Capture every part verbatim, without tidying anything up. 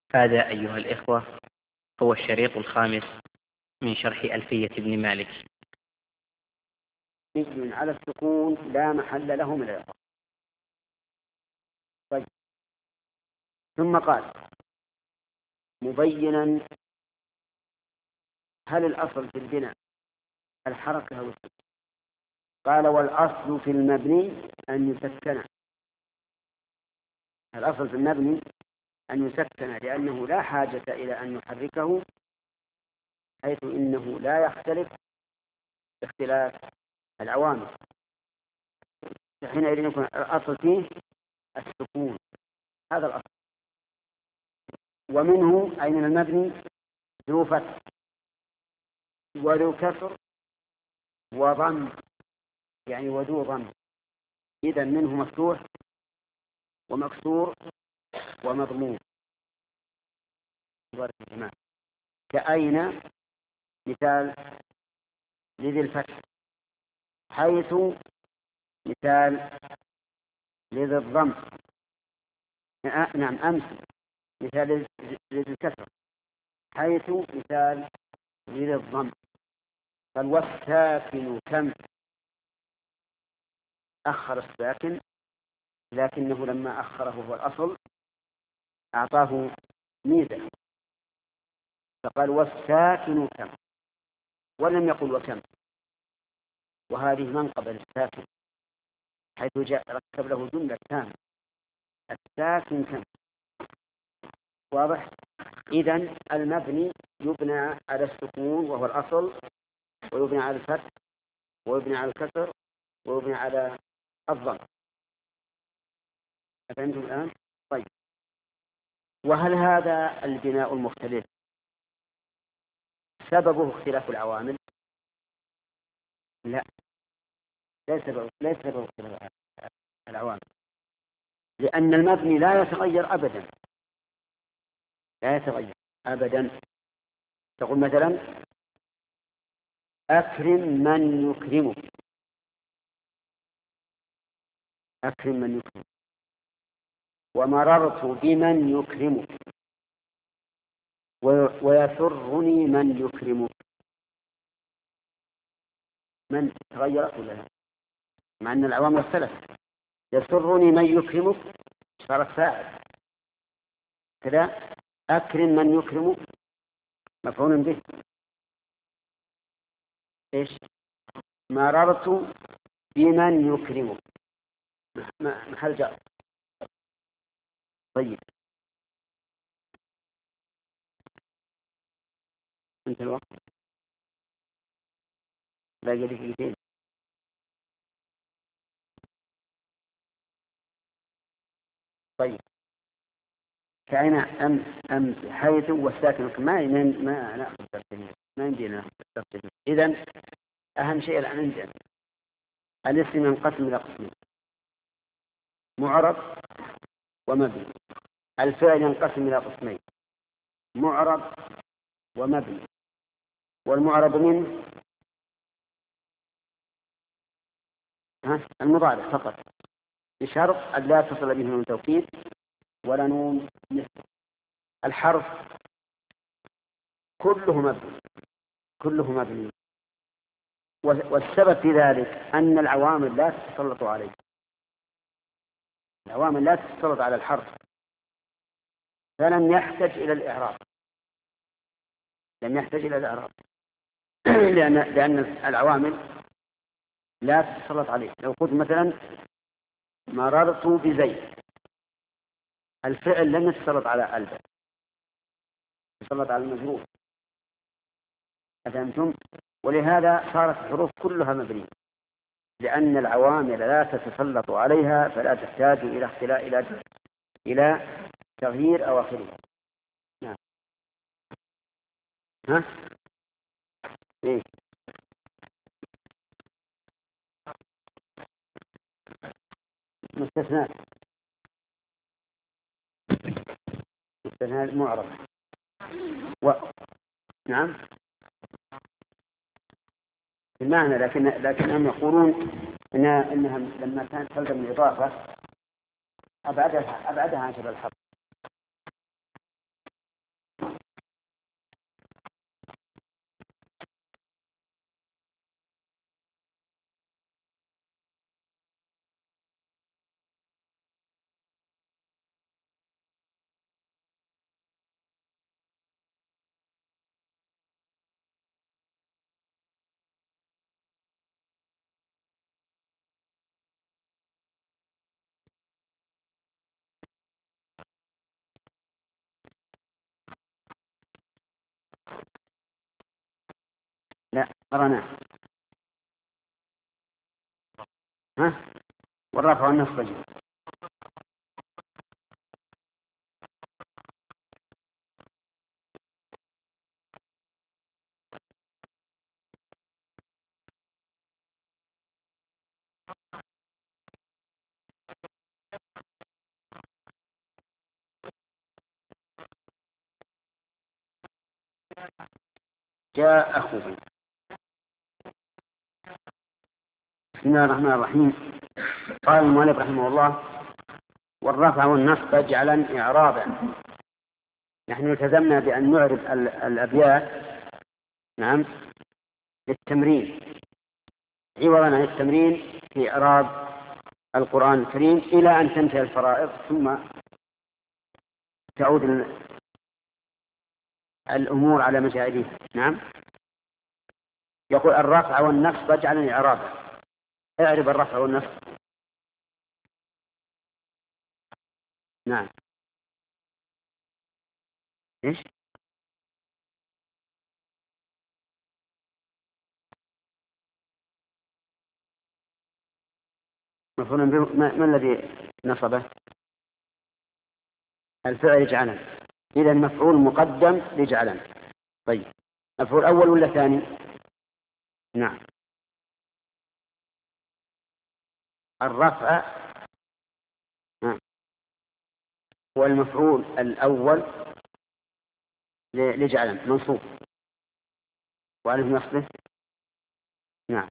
هذا أيها الإخوة هو الشريط الخامس من شرح ألفية ابن مالك. مبني على السكون لا محل له من الإعراب. طيب، ثم قال مبينا هل الأصل في البناء الحركة أو السكون؟ قال والأصل في المبني أن يسكن. الأصل في المبني أن يسكن لأنه لا حاجة إلى أن نحركه، حيث إنه لا يختلف باختلاف العوامل، حينئذ يكون الأصل فيه السكون. هذا الأصل. ومنه أي من المبني ذو فتح وذو كسر وضم، يعني وذو ضم، إذا منه مفتوح ومكسور ومضموم. كأين مثال لذي الفتح، حيث مثال لذي الضم، نعم أمس مثال لذي الكسر، حيث مثال لذي الضم. قال والساكن كم، أخر الساكن لكنه لما أخره هو الأصل أعطاه ميزة، فقال والساكن كم ولم يقل وكم، وهذه منقبة للساكن حيث جاء ركب له جملة تامة. الساكن كم واضح. إذن المبني يبنى على السكون وهو الأصل، ويبنى على الفتح، ويبنى على الكسر، ويبنى على الضم. أفهمتم الآن؟ طيب، وهل هذا البناء المختلف سببه اختلاف العوامل؟ لا، ليس سببه ليس سببه اختلاف العوامل، لأن المبني لا يتغير أبدا، لا يتغير أبدا. تقول مثلا أكرم من يكرمك، أكرم من يكرمك، ومررت بمن يكرمك، ويسرني من يكرمك. من تغيرت ولا لا؟ مع أن العوامل اختلفت. يسرني من يكرمك صارت فاعل كذا، أكرم من يكرمك مفعول به. إيش؟ مررت بمن يكرمك محل جر. طيب، انت الوقت باقي دقيقتين. طيب، كأين أمس أمس حيث والساكن ما ما نأخذ ترتيب، ما يمدينا نأخذ ترتيب. إذن أهم شيء الآن عندنا الاسم ينقسم إلى قسمين: معرب ومبني. الفعل ينقسم إلى قسمين: معرب ومبني. والمعرب منه المضارع فقط، بشرط أن لا تصل به نون توكيد ولا نون نسبة. الحرف كله مبني، كله مبني. والسبب في ذلك أن العوامل لا تتسلط عليه، العوامل لا تتسلط على الحرف، فلم يحتج إلى الإعراب، لم يحتج إلى الإعراب لأن لأن العوامل لا تتسلط عليه. لو قلت مثلا مررت بزيد، الفعل لم يتسلط على الباء، تسلط على المجرور. أفهمتم؟ ولهذا صارت الحروف كلها مبنية، لأن العوامل لا تتسلط عليها، فلا تحتاج إلى اختلاء إلى إلى تغيير أواخرها. نعم. ها؟ إيه؟ مستثنى، مستثنى المعرب و... نعم المعنى، لكن لكنهم يقولون إنها إنها لما كانت تلزم الإضافة أبعدها أبعدها عن شبه الحرف. قرأناه. ها؟ والرفع والنصب جميعا. جاء أخوه. بسم الله الرحمن الرحيم. قال المؤلف رحمه الله: والرفع والنصب اجعلا إعرابا. نحن التزمنا بأن نعرب الأبيات نعم للتمرين عوضا عن التمرين في إعراب القرآن الكريم إلى أن تنتهي الفرائض، ثم تعود الأمور على مجاريها. نعم. يقول: الرفع والنصب اجعلا إعرابا. اعرب الرفع والنصب. نعم. ايش؟ مفعول به. ما, ما الذي نصبه؟ الفعل اجعلا. إذا مفعول مقدم لاجعلا. طيب، مفعول أول ولا ثاني؟ نعم. الرفع هو المفعول الأول لجعلا منصوب، وعليه نصبه. نعم.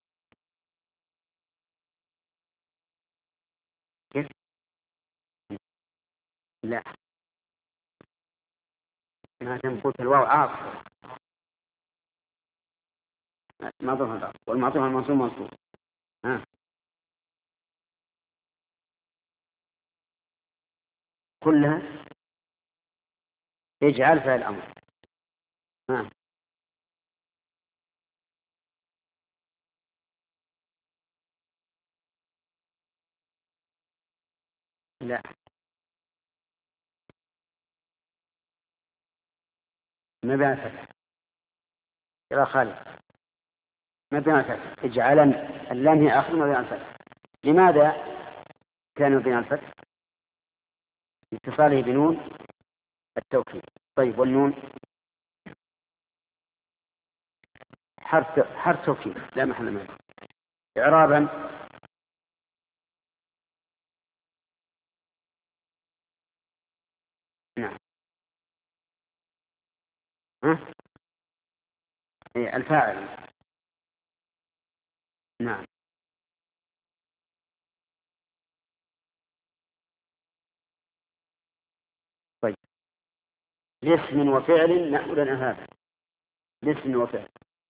كيف؟ لا، ما تنقول الواو عاطفة. ما ظهر والمعطوف المنصوب منصوب. ها. كلها اجعل فيها الأمر. ها. لا، ما بين الفتح يا خالد. ما بين الفتح اجعلا. اللام هي آخر ما بين الفتح. لماذا كان بين الفتح؟ اتصاله بنون التوكيد. طيب، والنون حرف حرف توكيد لا محل منه. إعرابا: نعم. ها؟ إيه، الفاعل. نعم. طيب، لاسم وفعل نحو لنا هذا. لاسم وفعل.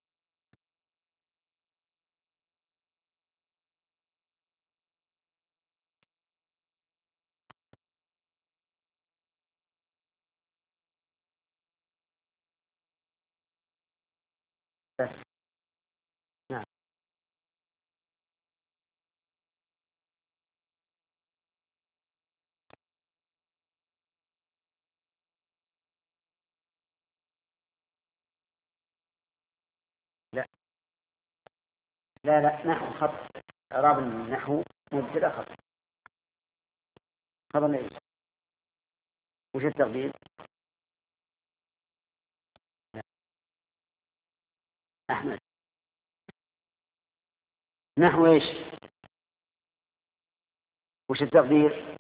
بس. نعم. لا لا لا، نحو خط. إعراب النحو مبتدأ خط. خبر ايش؟ وش التقدير؟ لا. أحمد. نحو ايش؟ وش التقدير؟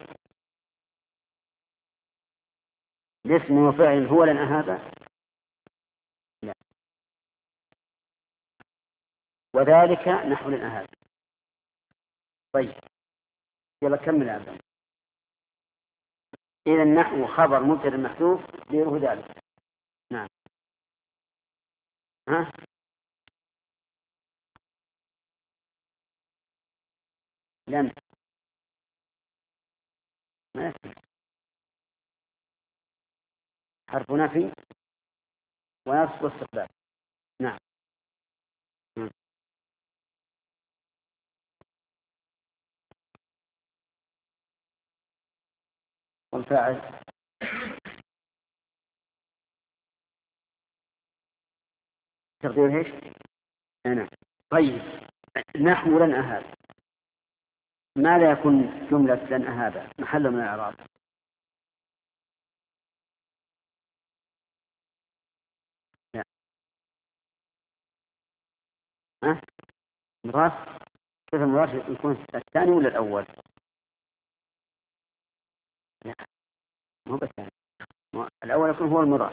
لاسم وفعل هو لنا هذا. لا. وذلك نحو لنا هذا. طيب، يلا كمل هذا. إذا النحو خبر مبتدأ محذوف غيره ذلك. نعم. ها؟ لم. ما يصح. حرف نفي ونصب واستقبال. نعم. نعم. والفاعل تقدير ايش؟ أنا طيب نحو لن أهاب، ماذا يكون جملة لن أهاب محل من الإعراب؟ لا ها مضاف، كيف المضاف يكون الثاني ولا الأول؟ لا مو بالثاني، الأول يكون هو المضاف،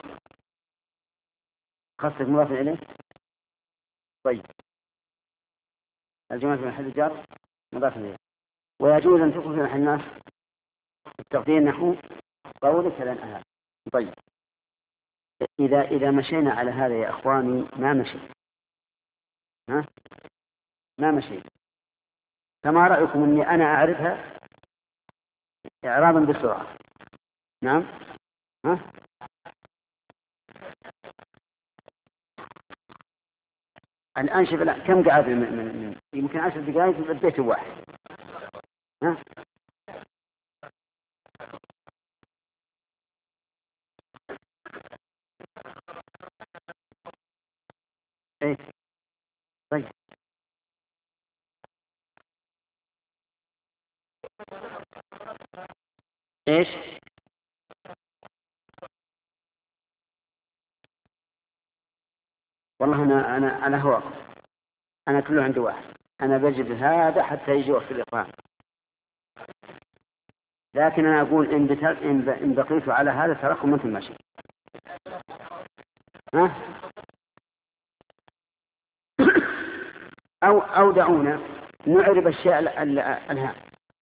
خاصة مضاف إليه. طيب الجملة في محل جر مضاف إليه، ويجوز أن تكون في محل نصب التقدير نحو قولك لن أهاب. طيب إذا إذا مشينا على هذا يا أخواني ما مشي، ها ما مشي، فما رأيكم أني أنا أعرفها إعرابا بسرعة؟ نعم ها الآن شوف كم قعد من, من, من يمكن عشر دقائق في البيت واحد. ها ايه طيب ايش والله انا انا على هو انا كله عندي واحد، انا بجد هذا حتى يجي وقت الاقامه، لكن انا اقول ان بتل... ان, ب... إن بقيت على هذا تراكم مثل ما شئت. ها او او دعونا نعرب الشيء ال... ال... الهام،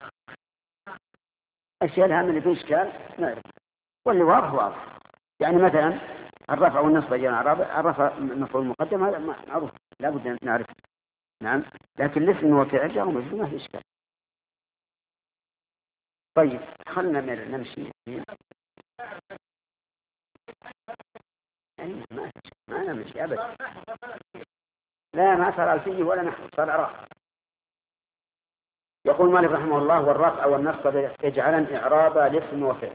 الشيء الهام اللي فيه اشكال نعرف، واللي واضح واضح. يعني مثلا الرفع والنصب جاء الرفع مفعول مقدم هذا معروف لا بد ان نعرفه. نعم لكن الاسم وفعل جاء ومجرور ما في اشكال. طيب خلنا نمشي يعني ما ما نمشي ابدا، لا ما صار ألفية ولا نحو، صار عراق. يقول مالك رحمه الله والرفع والنصب يجعلن إعرابا لاسم وفعل.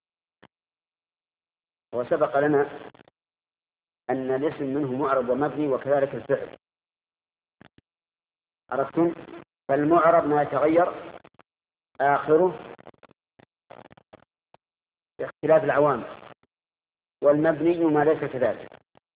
وسبق لنا أن الاسم منه معرب ومبني وكذلك الفعل، عرفتم؟ فالمعرب ما يتغير آخره باختلاف العوامل، والمبني ما ليس كذلك.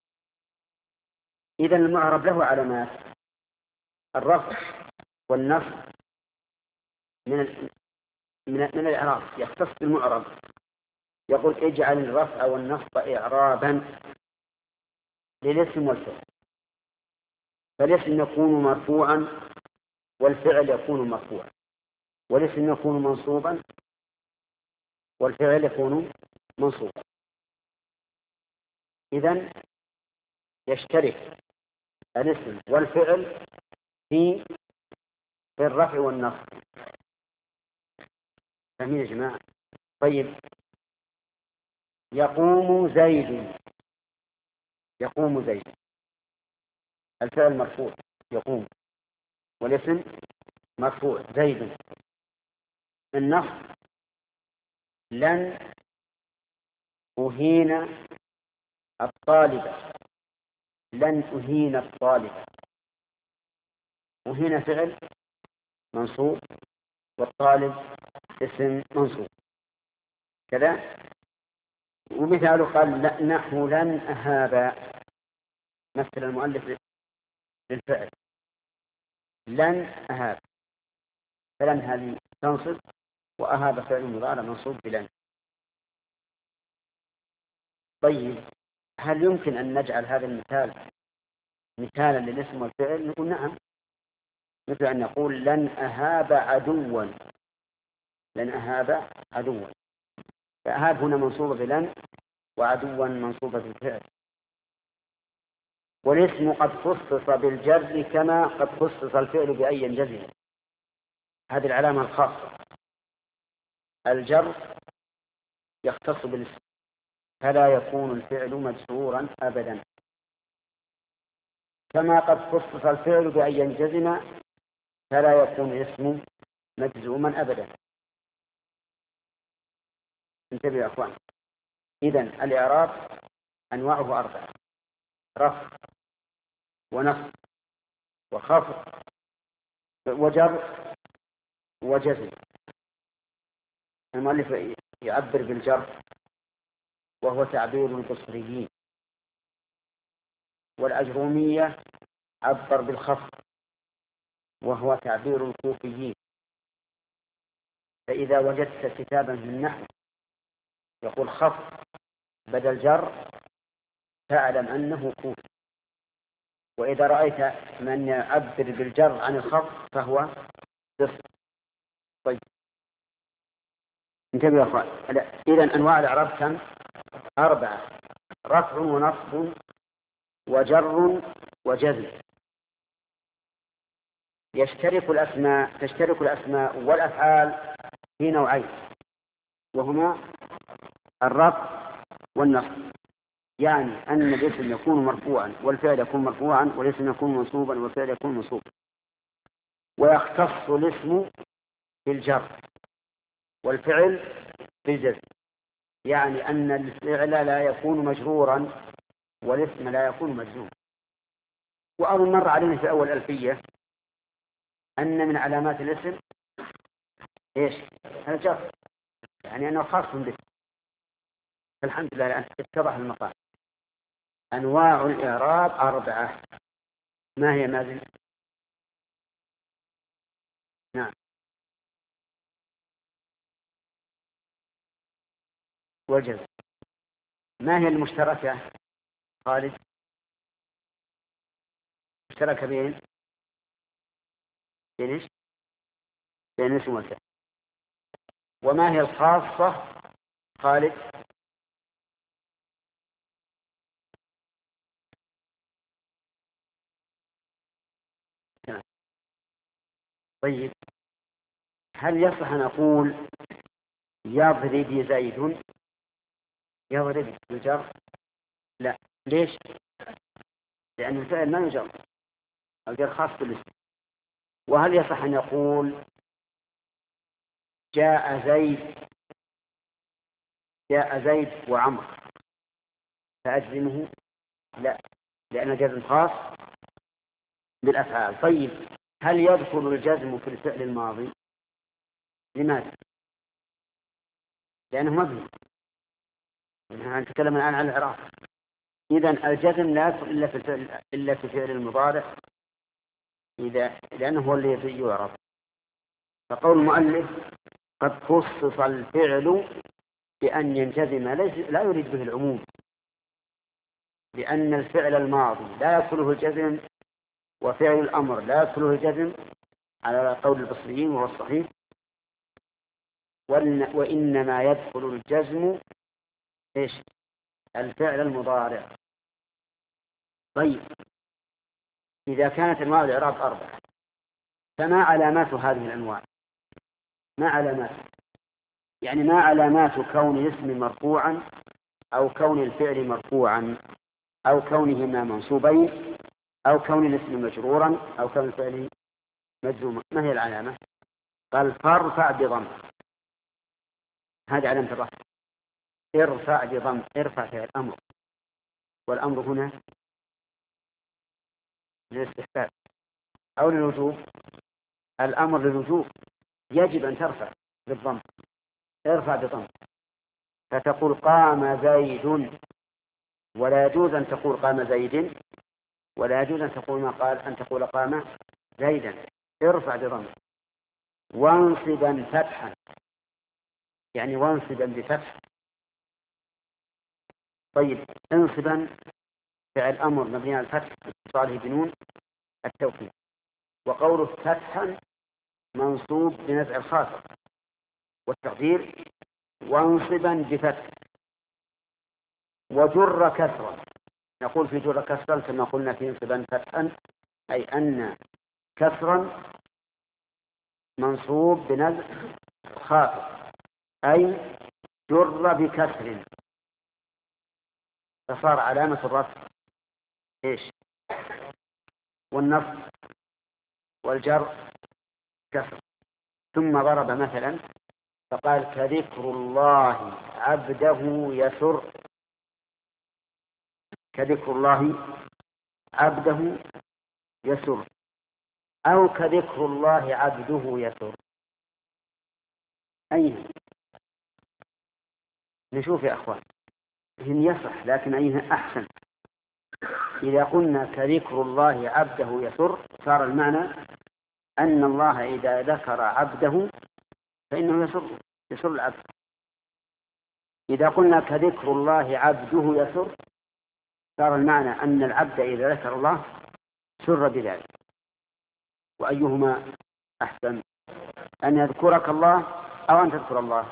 إذا المعرب له علامات، الرفع والنصب من ال... من, من الإعراب يختص بالمعرب، يقول اجعل الرفع والنصب إعرابا للاسم والفعل، فالاسم يكون مرفوعا والفعل يكون مرفوعا، والاسم يكون منصوبا والفعل يكون منصوبا. إذن يشترك الاسم والفعل في في الرفع والنصب. فهمين يا جماعة؟ طيب يقوم زيد، يقوم زيد الفعل مرفوع يقوم، والاسم مرفوع زيد. النصب لن أهين الطالب، لن أهين الطالب، أهين فعل منصوب والطالب اسم منصوب كذا. ومثاله قال نحو لن أهاب، مثل المؤلف للفعل لن أهاب، فلن هذه تنصب وأهاب فعل مضارع منصوب بلن. طيب هل يمكن أن نجعل هذا المثال مثالا للاسم والفعل؟ نقول نعم، مثل أن نقول لن أهاب عدوا، لن أهاب عدوا، فأهاب هنا منصوبة بلن وعدوا منصوبة بالفعل. والاسم قد خصص بالجر كما قد خصص الفعل بأي جزم، هذه العلامة الخاصة، الجر يختص بالاسم فلا يكون الفعل مجرورا أبدا، كما قد خصص الفعل بأي جزم فلا يكون الاسم مجزوما أبدا. انتبهوا يا أخوان، إذن الإعراب أنواعه أربعة: رفع ونصب وخفض وجر وجزم. المؤلف يعبر بالجر وهو تعبير البصريين، والأجرومية عبر بالخفض وهو تعبير الكوفيين. فإذا وجدت كتابا من النحو يقول خفض بدل جر فاعلم أنه كوفي، وإذا رأيت من يعبر بالجر عن الخفض فهو بصري. طيب انتبهوا يا أخوان، إذن أنواع الإعراب كم؟ أربعة: رفع ونصب وجر وجزم. يشترك الأسماء تشترك الأسماء والأفعال في نوعين، وهما الرفع والنصب، يعني أن الاسم يكون مرفوعا والفعل يكون مرفوعا، والاسم يكون منصوبا والفعل يكون منصوبا. ويختص الاسم بالجر والفعل بالجزم، يعني أن الفعل لا يكون مجرورا والاسم لا يكون مجزوما. وأظن مر علينا في أول ألفية أن من علامات الاسم إيش؟ الجر، يعني أنه خاص به. الحمد لله الآن اتضح المقام. أنواع الإعراب أربعة. ما هي ماذا؟ نعم. والجزم. ما هي المشتركة خالد؟ مشتركة بين بين إيش؟ بين الاسم والفعل. وما هي الخاصة خالد؟ نعم. طيب هل يصح أن أقول يضرب زيد؟ يضرب بالجر؟ لا. ليش؟ لأن الفعل ما يجر، الجر خاص بالاسم. وهل يصح أن يقول جاء زيد جاء زيد وعمر فأجزمه؟ لا، لأن الجزم خاص بالأفعال. طيب هل يدخل الجزم في الفعل الماضي؟ لماذا؟ لأنه مبني. نحن نتكلم الآن عن الإعراب. إذن الجزم لا يدخل إلا في الفعل إلا في الفعل المضارع، إذا لأنه هو الذي يعرب. فقول المؤلف قد خصص الفعل بأن ينجزم لا يريد به العموم، لأن الفعل الماضي لا يدخله الجزم وفعل الأمر لا يدخله الجزم على قول البصريين وهو الصحيح، وإنما يدخل الجزم إيش؟ الفعل المضارع. طيب إذا كانت أنواع الإعراب أربعة فما علامات هذه الأنواع؟ ما علامات يعني ما علامات كون الاسم مرفوعا أو كون الفعل مرفوعا أو كونهما منصوبين أو كون الاسم مجرورا أو كون الفعل مجزوما؟ ما هي العلامة؟ قال فارفع بضم، هذه علامة الرفع. ارفع بضم، ارفع فعل الأمر، والأمر هنا للاستحباب أو للوجوب؟ الأمر للوجوب، يجب أن ترفع بالضم. ارفع بضم، فتقول قام زيد، ولا يجوز أن تقول قام زيد، ولا يجوز أن تقول ما قال أن تقول قام زيدا. ارفع بضم. وانصبا فتحا، يعني وانصبا بفتح. طيب انصبا فعل أمر مبني على الفتح اتصاله بنون التوكيد، وقوله فتحا منصوب بنزع الخاصة، والتقدير وانصبا بفتح. وجر كسرا، نقول في جر كسرا كما قلنا في انصبا فتحا، أي أن كسرا منصوب بنزع خاصة، أي جر بكسر فصار علامة الرفع إيش؟ والنصب والجر كسر. ثم ضرب مثلا فقال كذكر الله عبده يسر، كذكر الله عبده يسر. أو كذكر الله عبده يسر. أيها نشوف يا أخوان، هم يصح لكن أيها أحسن. إذا قلنا كذكر الله عبده يسر صار المعنى أن الله إذا ذكر عبده فإنه يسر يسر العبد. إذا قلنا كذكر الله عبده يسر صار المعنى أن العبد إذا ذكر الله سر بذلك. وأيهما أحسن، أن يذكرك الله أو أن تذكر الله؟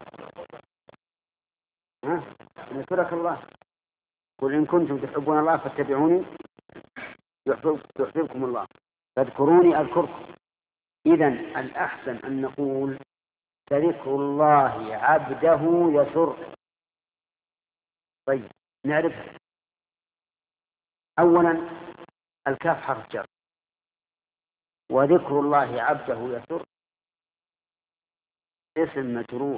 ها؟ أن يذكرك الله. قل إن كنتم تحبون الله فاتبعوني يحببكم الله فاذكروني أذكركم. إذن الأحسن أن نقول كذكر الله عبده يسر. طيب نعرف أولا الكاف حرف جر، وذكر الله عبده يسر اسم مجرور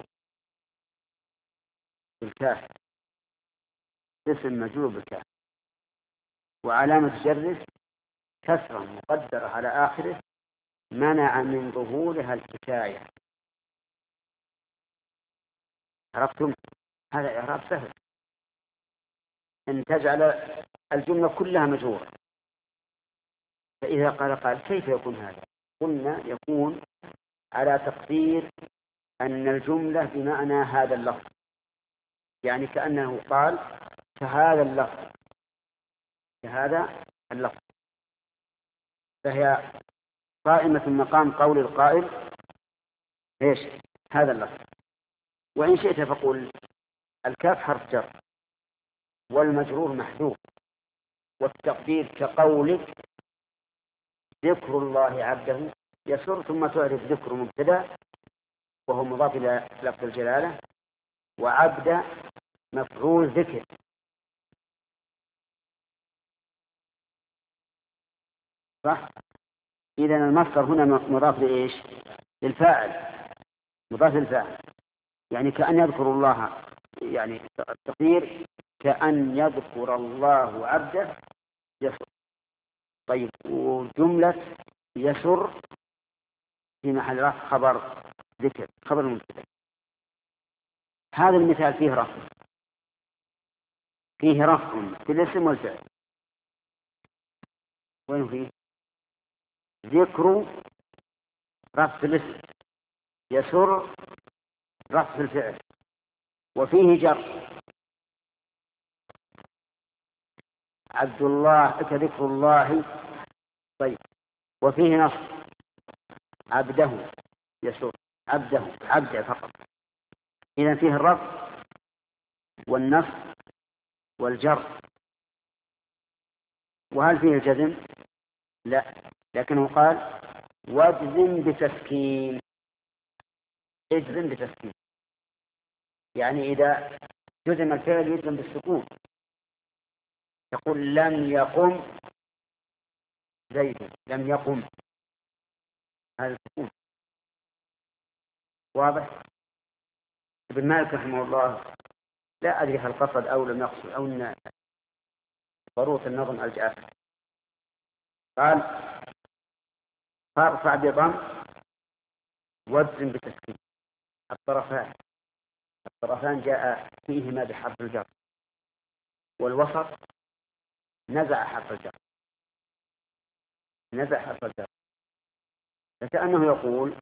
بالكاف، اسم مجرور بالكاف، وعلامة جره كسرة مقدرة على آخره منع من ظهورها الحكاية. عرفتم؟ هذا إعراب سهل، أن تجعل الجملة كلها مجرورة. فإذا قال قال كيف يكون هذا؟ قلنا يكون على تقدير أن الجملة بمعنى هذا اللفظ، يعني كأنه قال كهذا اللفظ كهذا اللفظ، فهي قائمة مقام قول القائل إيش هذا اللفظ. وإن شئت فقل الكاف حرف جر والمجرور محذوف، والتقدير كقولك ذكر الله عبده يسر، ثم تعرف ذكر مبتدا وهو مضاف إلى لفظ الجلالة، وعبد مفعول ذكر. صح؟ إذن المصدر هنا مضاف لإيش؟ للفاعل، مضاف للفاعل، يعني كأن يذكر الله، يعني التقدير كأن يذكر الله عبده يسر. طيب وجملة يسر في محل رفع خبر ذكر، خبر مبتدا. هذا المثال فيه رفع، فيه رفع في الاسم والفعل. وين فيه؟ ذكر رفع في الاسم، يسر رفع في الفعل، وفيه جر عبد الله كذكر الله. طيب وفيه نصب عبده يسر، عبده عبده فقط. إذا فيه الرفع والنصب والجر. وهل فيه الجزم؟ لا، لكنه قال واجزم بتسكين. اجزم بتسكين يعني إذا جزم الفعل يجزم بالسكون، تقول لم يقم زيد، لم يقم، هذا السكون واضح. ابن مالك رحمه الله لا أدري هل قصد أو لم يقصد أو أن ضرورة النظم ألجأته، قال فارفع بضم واجزم بتسكين. الطرفان الطرفان جاء فيهما بحرف الجر، والوسط نزع حرف الجر، نزع حرف الجر، فكأنه يقول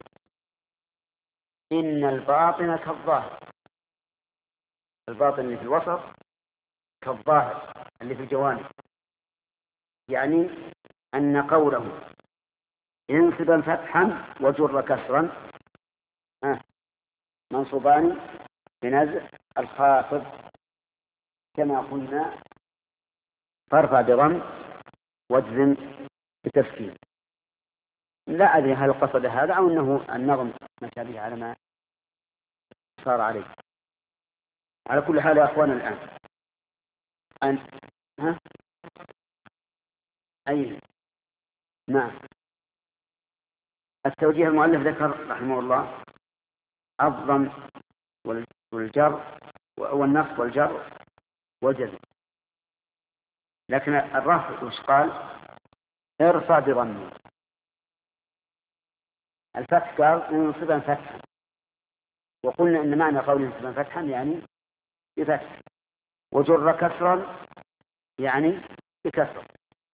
إن الباطن كالظاهر، الباطن اللي في الوسط كالظاهر اللي في الجوانب، يعني أن قوله انصبا فتحا وجر كسرا آه. منصوبان بنزع الخافض كما قلنا فارفع بضم واجزم بتسكين. لا أدري هل قصد هذا أو أنه النظم مشى به على ما صار عليه. على كل حال يا أخوانا الآن أن ها أي نعم التوجيه المؤلف ذكر رحمه الله الضم والجر والنصب والجر والجزم، لكن الرفع وش قال؟ ارفع بضم الفتح قال منصبا فتحا، وقلنا إن معنى قول منصبا فتحا يعني بفتح، وجر كسرا يعني بكسر،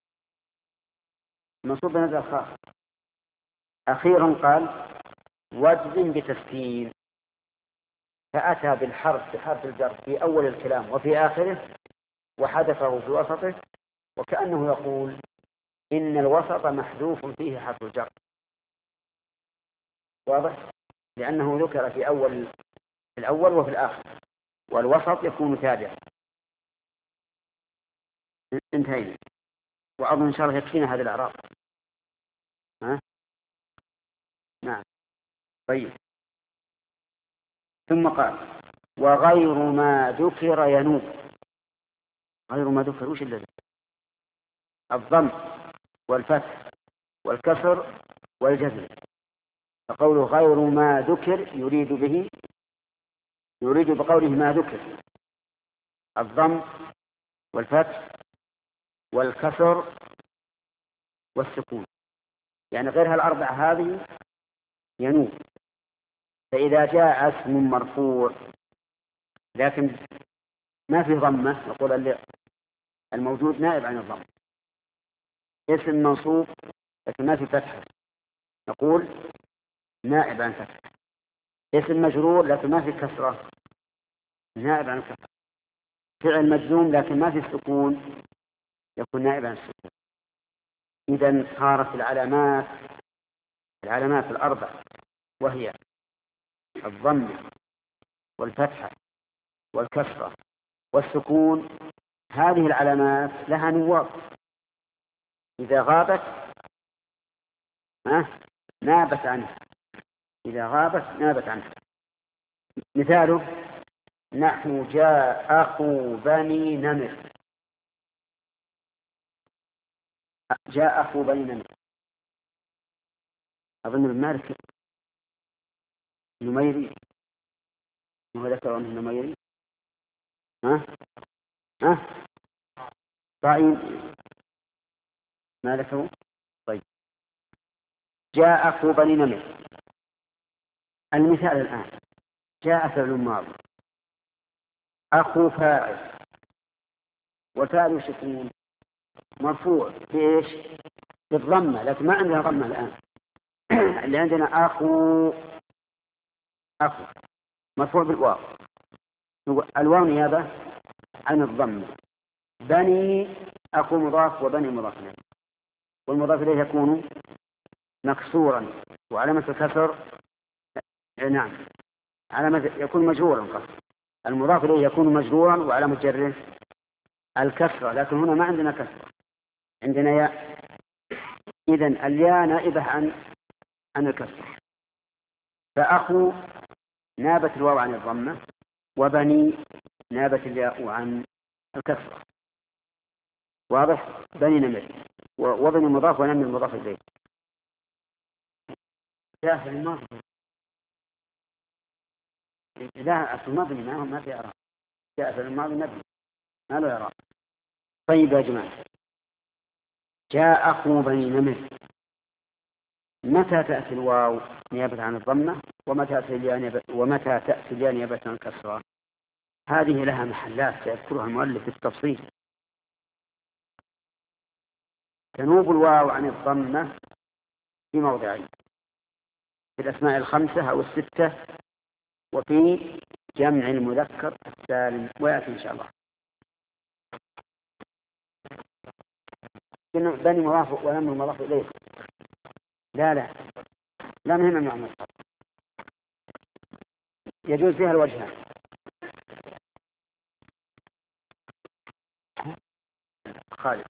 منصوب بنزل خاص. أخيرا قال واجزم بتسكين، فأتى بالحرف بحرف الجر في أول الكلام وفي آخره، وحذفه في وسطه، وكأنه يقول إن الوسط محذوف فيه حرف الجر. واضح؟ لأنه ذكر في أول في الأول وفي الآخر، والوسط يكون تابعا. انتهينا، وأظن إن شاء الله يكفينا هذا الإعراب. ها؟ نعم. طيب، ثم قال وغير ما ذكر ينوب. غير ما ذكر وش الذي؟ الضم والفتح والكسر والجزم. فقوله غير ما ذكر يريد به يريد بقوله ما ذكر الضم والفتح والكسر والسكون، يعني غير هالأربعة هذه ينوب. فإذا جاء اسم مرفوع لكن ما في ضمة نقول الموجود نائب عن الضم. اسم منصوب لكن ما في فتحة نقول نائب عن فتحة. اسم مجرور لكن ما في كسرة نائب عن كسرة. فعل مجزوم لكن ما في سكون يكون نائب عن السكون. إذن صارت العلامات العلامات الأربع وهي الضم والفتحة والكسرة والسكون، هذه العلامات لها نواب. إذا غابت ها نابت عنها، إذا غابت نابت عنها. مثاله نحن جاء أخو بني نمر. جاء أخو بني نمر، أظن ابن مالك نميري، هو ذكر أنه نميري. ها ها طائين ما ذكروا. طيب، جاء أخو بني نمر. المثال الآن جاء فعل ماضي، أخو فاعل، وفاعل سكون مرفوع بإيش؟ بالضمة، لكن ما عندنا ضمة الآن. اللي عندنا أخو أخو مرفوع بالواو، الواو نيابة عن الضمة. بني أخو مضاف وبني مضاف إليه، والمضاف إليه يكون مكسورا وعلامة الكسر نعم علامة يكون مجرورا قصد. المضاف إليه يكون مجرورا وعلامة جره الكسرة، لكن هنا ما عندنا كسرة، عندنا ياء. إذن الياء نائبة عن عن الكسرة، فأخو نابت الواو عن الضمة، وبني نابت الياء عن الكسرة. واضح؟ بني نمر وبني مضاف ونمر المضاف إليه. جاء في الماضي لا أصل الماضي ما ما في إعراب. جاء في الماضي نبي ما له إعراب. طيب يا جماعة، جاء أخو بني نمر، متى تأتي الواو نيابة عن الضمة ومتى تأتي الياء ومتى تأتي الياء نيابة عن الكسرة؟ هذه لها محلات سيذكرها المؤلف بالتفصيل. تنوب الواو عن الضمة في موضعين، في الأسماء الخمسة أو الستة، وفي جمع المذكر السالم، ويأتي إن شاء الله. بني مضاف ونمر مضاف إليه لا لا لا مهم معمول، يجوز فيها الوجهان. خالد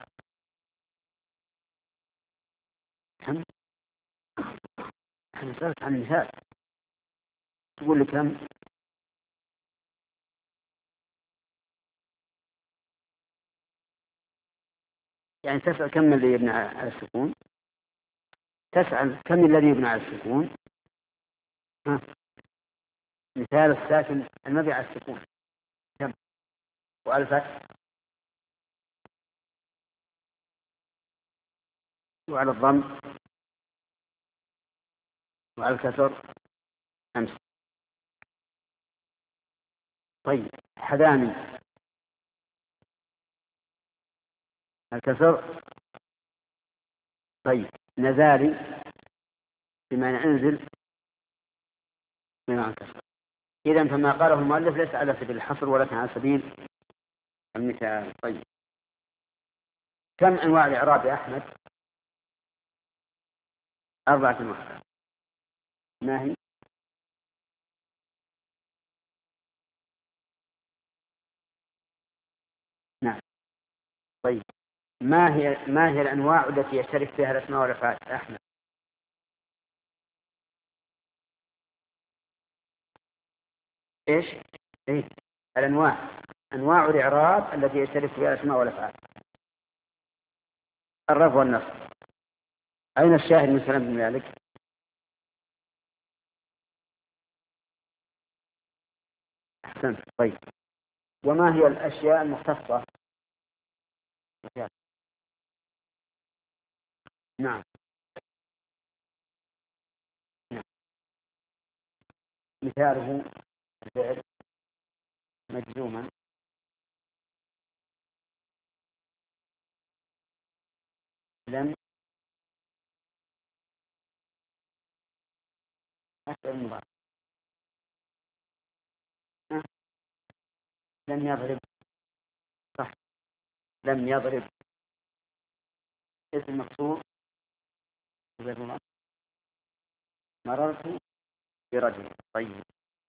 كم؟ أنا سألت عن مثال تقول لي كم؟ يعني تسأل كم الذي يبنى على السكون؟ تسأل كم الذي يبنى على السكون؟ ها. مثال الساكن المبني على السكون كم؟ والفتح وعلى الضم وعلى الكسر أمس. طيب حذامي الكسر. طيب نزالي بمعنى انزل بمعنى الكسر. إذن فما قاله المؤلف ليس على سبيل الحصر ولكن على سبيل المثال. طيب كم أنواع الإعراب يا أحمد؟ أربعة أنواع. ما هي؟ نعم. طيب ما هي ما هي الأنواع التي يشترك فيها الأسماء والأفعال أحمد؟ إيش؟ إيه؟ الأنواع أنواع الإعراب التي يشترك فيها الأسماء والأفعال. الرفع والنصب. أين الشاهد من كلام ابن مالك؟ أحسنت. طيب وما هي الأشياء المختصة؟ نعم. نعم. مثاله الفعل مجزوما لم أسأل المضارع. لم يضرب. صح. لم يضرب اسم مقصور. مررت برجل. طيب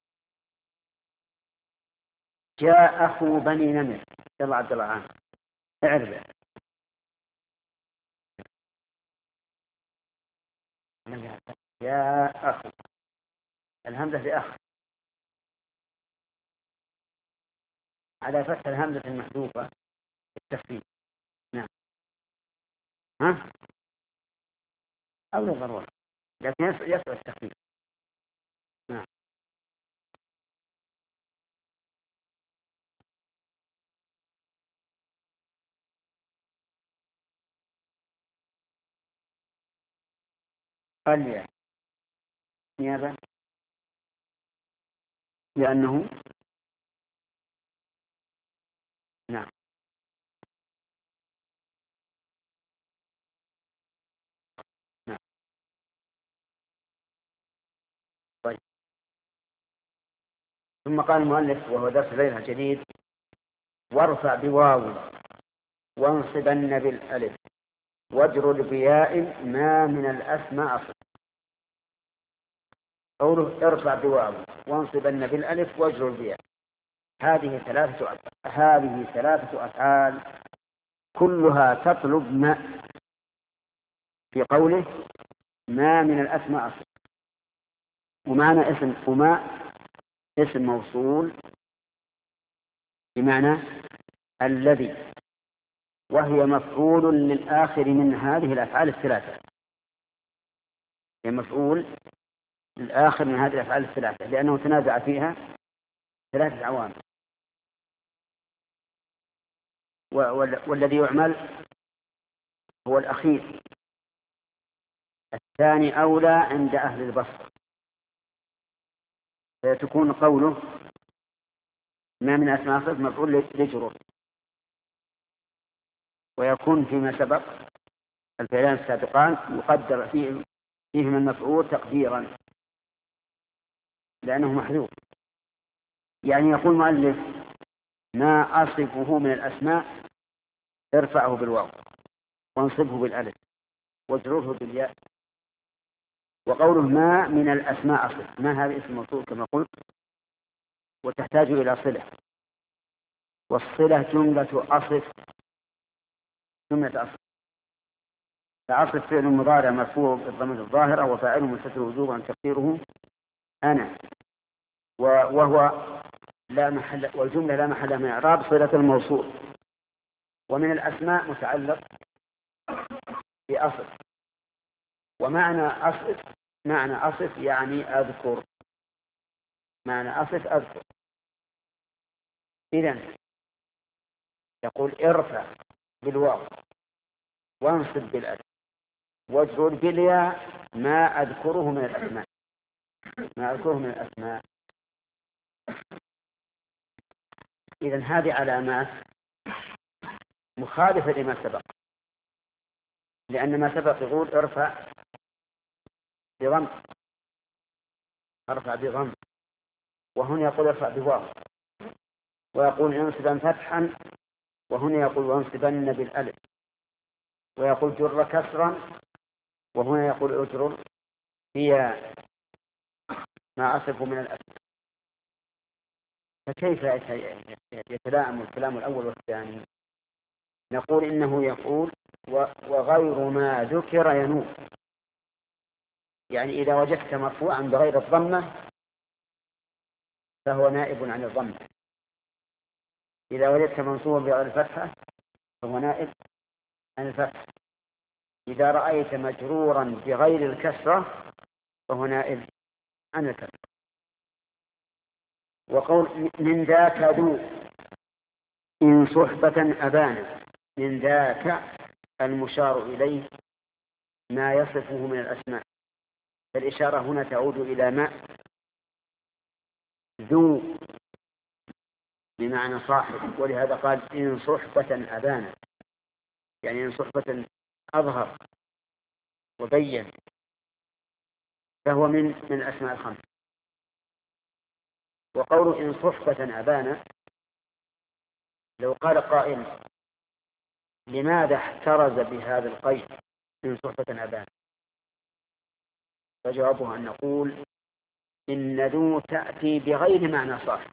جاء أخو بني نمر. يلا عبد الله عام اعرف. يا أخو الهمزة في أخ على فتح الهمزة المحذوفة التخفيف. نعم. ها أو للضرورة لكن يصل التخفيف. نعم. قال لي نيابة لأنه نعم. نعم. طيب ثم قال المؤلف وهو درس ليلة جديد وارفع بواو وانصبن بالألف واجرر بياء ما من الأسماء أصل. قوله ارفع بواو وانصبن بالألف واجرر بياء هذه ثلاثة أفعال. هذه ثلاثة أفعال كلها تطلب ما في قوله ما من الأسماء أصل. ومعنى اسم وما اسم موصول بمعنى الذي وهي مفعول للآخر من هذه الأفعال الثلاثة. هي مفعول للآخر من هذه الأفعال الثلاثة لأنه تنازع فيها ثلاثة عوامل. والذي يعمل هو الأخير. الثاني أولى عند أهل البصر فيتكون قوله ما من أسماء صفة مفعول لجره ويكون فيما سبق الفعلان السابقان يقدر فيه فيهما المفعول تقديرا لأنه محذوف. يعني يقول مؤلف ما أصفه من الأسماء ارفعه بالواو وانصبه بالألف واجرره بالياء. وقوله ما من الأسماء أصف ما هذا اسم موصول كما قلت وتحتاج إلى صلة والصلة جملة أصف. جملة أصف فأصف فعل مضارع مرفوع بالضمير الظاهرة وفاعله مستتر وجوبا تقديره أنا وهو لا محل والجملة لا محل من إعراب صلة الموصول. ومن الأسماء متعلق بأصف ومعنى أصف معنى أصف يعني أذكر. معنى أصف أذكر. إذن يقول ارفع بالواو وانصب بالألف واجرر بالياء ما أذكره من الأسماء. ما أذكره من الأسماء. إذن هذه علامات مخالفة لما سبق، لأن ما سبق يقول ارفع بضم، ارفع بضم، وهنا يقول ارفع بواو، ويقول انصبا فتحا، وهنا يقول وانصبن بالألف، ويقول جر كسرا، وهنا يقول اجر. هي ما أصف من الأسماء. فكيف يتلائم الكلام الأول والثاني؟ نقول إنه يقول وغير ما ذكر ينوب، يعني إذا وجدت مرفوعا بغير الضمة فهو نائب عن الضمة، إذا وجدت منصوبا بغير الفتحة فهو نائب عن الفتح، إذا رأيت مجرورا بغير الكسرة فهو نائب عن الكسرة. وقول من ذاك ذو إن صحبة أبانا، من ذاك المشار إليه ما يصفه من الأسماء، فالإشارة هنا تعود إلى ما. ذو بمعنى صاحب، ولهذا قال إن صحبة أبانا، يعني إن صحبة أظهر وبين، فهو من من الأسماء الخمس. وقول إن صحبة أبانا، لو قال قائل لماذا احترز بهذا القيد إن صحبة أبانا، فجوابه أن نقول إن ذو تأتي بغير معنى صاحب،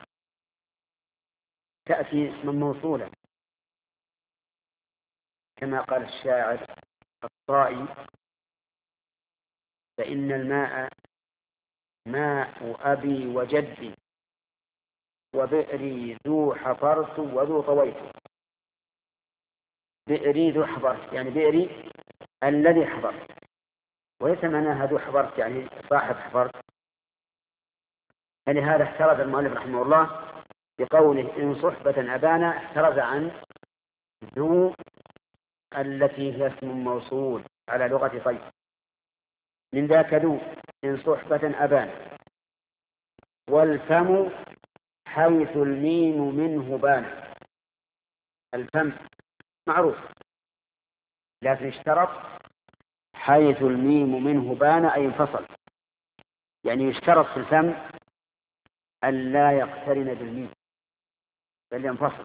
تأتي اسما موصولا، كما قال الشاعر الطائي فإن الماء ماء أبي وجدي وبئري ذو حفرت وذو طويت. بئري ذو حفرت يعني بئري الذي حفرت، وليس معناها ذو حفرت يعني صاحب حفرت. فلهذا احترز المؤلف رحمه الله بقوله إن صحبة أبانا، احترز عن ذو التي هي اسم موصول على لغة طيب. من ذاك ذو إن صحبة أبانا، والفم حيث الميم منه بان. الفم معروف، لكن اشترط حيث الميم منه بان أي انفصل، يعني يشترط في الفم أن لا يقترن بالميم بل ينفصل.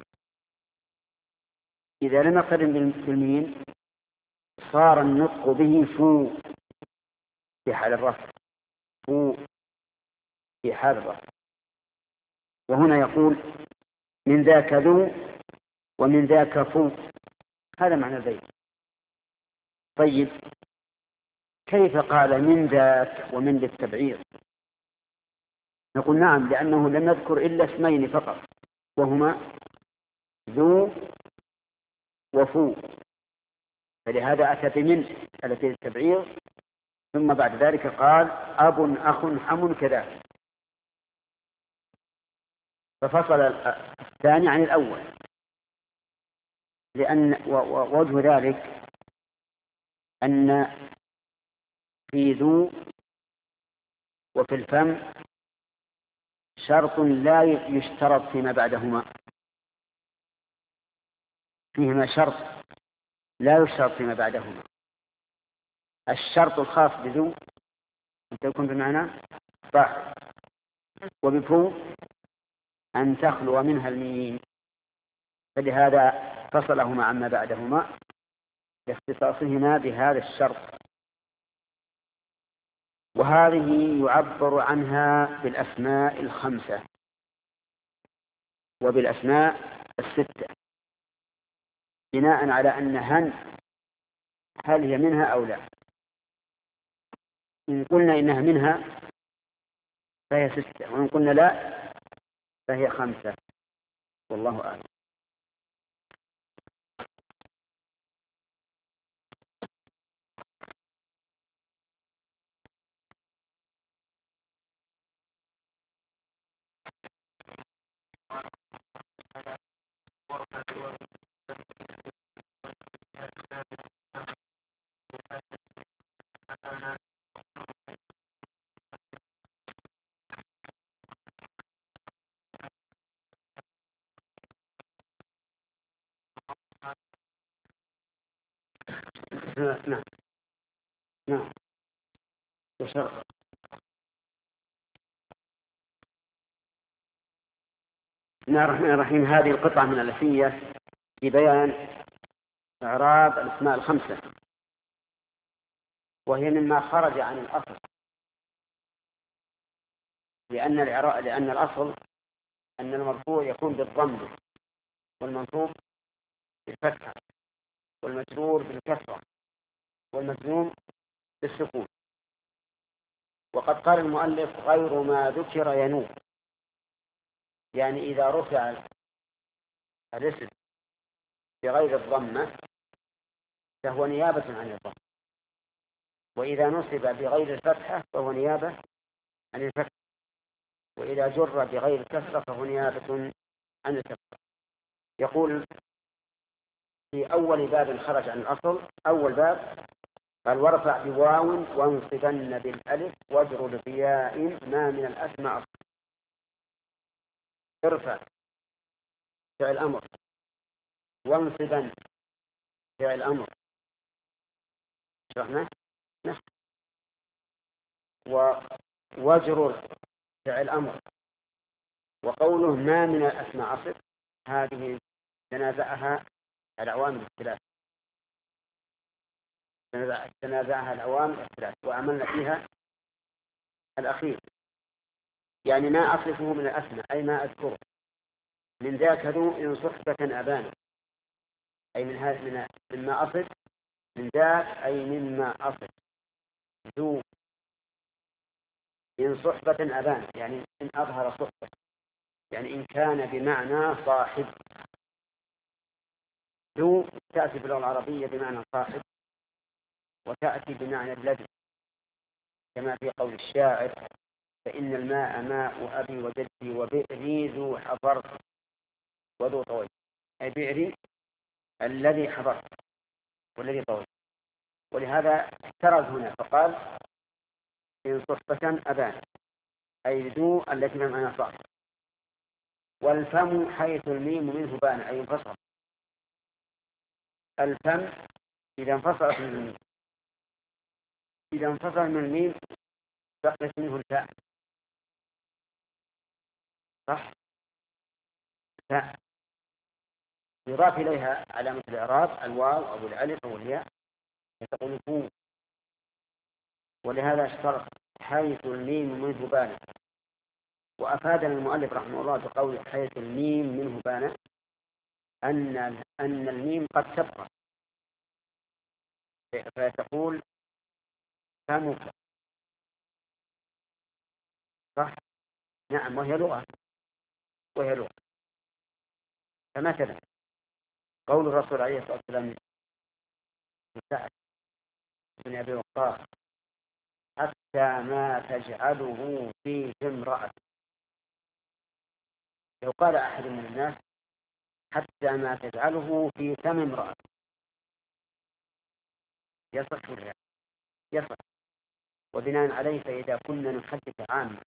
إذا لم يقترن بالميم صار النطق به فو في حال الرفع، فو في حال الرفع. وهنا يقول من ذاك ذو ومن ذاك فو، هذا معنى البيت. طيب كيف قال من ذاك ومن للتبعيض؟ نقول نعم، لأنه لم يذكر إلا اسمين فقط، وهما ذو وفو، فلهذا أتى بمن التي للتبعيض، ثم بعد ذلك قال أب أخ حم كذا، ففصل الثاني عن الأول. لأن ووجه ذلك أن في ذو وفي الفم شرط لا يشترط فيما بعدهما، فيهما شرط لا يشترط فيما بعدهما. الشرط الخاص بذو أن تكون بمعنى صاحب، وبفو أن تخلو منها الميم، فلهذا فصلهما عما بعدهما لاختصاصهما بهذا الشرط. وهذه يعبر عنها بالأسماء الخمسة وبالأسماء الستة بناء على أن هن هل هي منها أو لا. إن قلنا إنها منها فهي ستة، وإن قلنا لا فهي خمسة، والله أعلم. نعم نعم بسم الله الرحمن الرحيم. هذه القطعة من الألفية في بيان إعراب الأسماء الخمسة، وهي مما خرج عن الأصل، لأن لأن الأصل أن المرفوع يكون بالضم، والمنصوب بالفتحة، والمجرور بالكسرة، والمجزوم بالسكون. وقد قال المؤلف غير ما ذكر ينوب، يعني إذا رفع الاسم بغير الضمة فهو نيابة عن الضم، وإذا نصب بغير الفتحة فهو نيابة عن الفتحة، وإذا جر بغير الكسرة فهو نيابة عن الكسرة. يقول في أول باب خرج عن الأصل، أول باب قال ورفع بواو وانصبن بالألف واجر بياء ما من الأسماء أصل. ارفع فعل أمر، وانصبن فعل أمر، شرحنا نعم، وواجر فعل أمر. وقوله ما من الأسماء أصل هذه تنازعها العوامل الثلاث، تنازعها العوامل الثلاث وعملنا فيها الأخير، يعني ما أصفه من الأسماء أي ما أذكره من ذاك ذو إن صحبة أبانا، أي من هذا من مما أصف من ذاك أي مما أصف ذو إن صحبة أبانا، يعني إن أظهر صحبة، يعني إن كان بمعنى صاحب. ذو تأتي باللغة العربية بمعنى صاحب، وتأتي بمعنى الذي، كما في قول الشاعر فإن الماء ماء أبي وجدي وبئري ذو حضرت وذو طويل، أي بئري الذي حضرت والذي طويل. ولهذا احترز هنا فقال إن صحبة أبان، أي ذو التي بمعنى صاحب. والفم حيث الميم منه بان، أي انفصل. الفم إذا انفصلت من الميم، إذا انفصل من الميم بقيت منه الفاء، صح؟ فاء يضاف إليها علامة الإعراب الواو أو الألف أو الياء فتقول فو. ولهذا اشترط حيث الميم منه بان. وأفادنا المؤلف رحمه الله بقول حيث الميم منه بان أن أن الميم قد سبق، فتقول فمك، صح؟ نعم، وهي لغة وهي لغة. فمثلا قول الرسول عليه الصلاة والسلام لسعد بن أبي وقاص حتى ما تجعله في امرأة، لو قال أحد من الناس حتى ما تجعله في فم امرأة يصح ولا يصح؟ وبناء عليه فإذا كنا نحدث عامة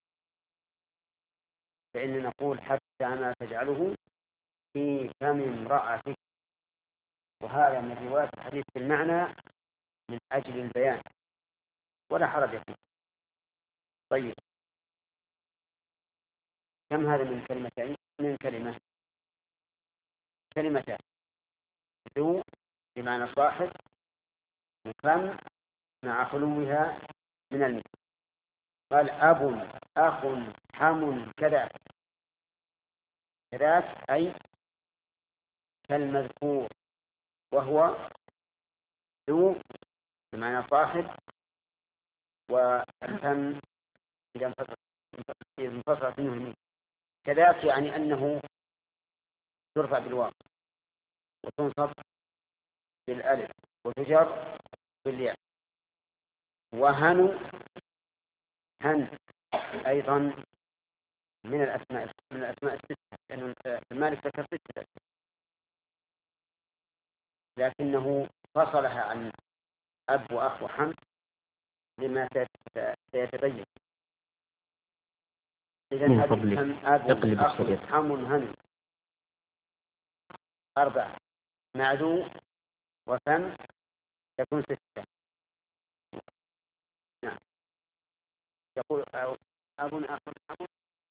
فإن نقول حتى ما تجعله في فم امرأتك، وهذا من رواية الحديث بالمعنى من أجل البيان ولا حرج فيه. طيب كم هذا من كلمتين؟ من كلمة كلمتان، ذو بمعنى صاحب، وفم مع خلوها من المثل. قال أب أخ حم كذاك، كذاك أي كالمذكور، وهو ذو بمعنى صاحب، والفم إذا انفصلت منه المثل. كذاك يعني أنه ترفع بالواو وتنصب بالألف وتجر بالياء. وهن هن أيضا من الأسماء من الأسماء الستة، لأن المالك ذكر ستة لكنه فصلها عن أب وأخ وحم لما سيتبين. إذن هذه أب أخ حم هن أربعة، مع ذو وفم تكون ستة. نعم. يقول أو أب أخ أب.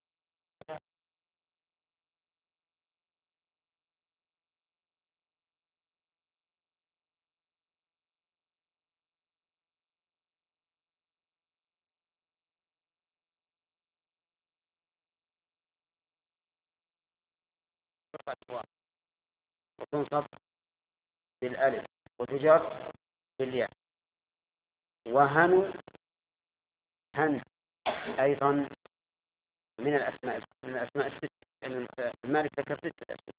وتنصب بالألف وتجر بالياء. وهن هن أيضا من الأسماء من الأسماء الست. المالك ذكر ستة أسماء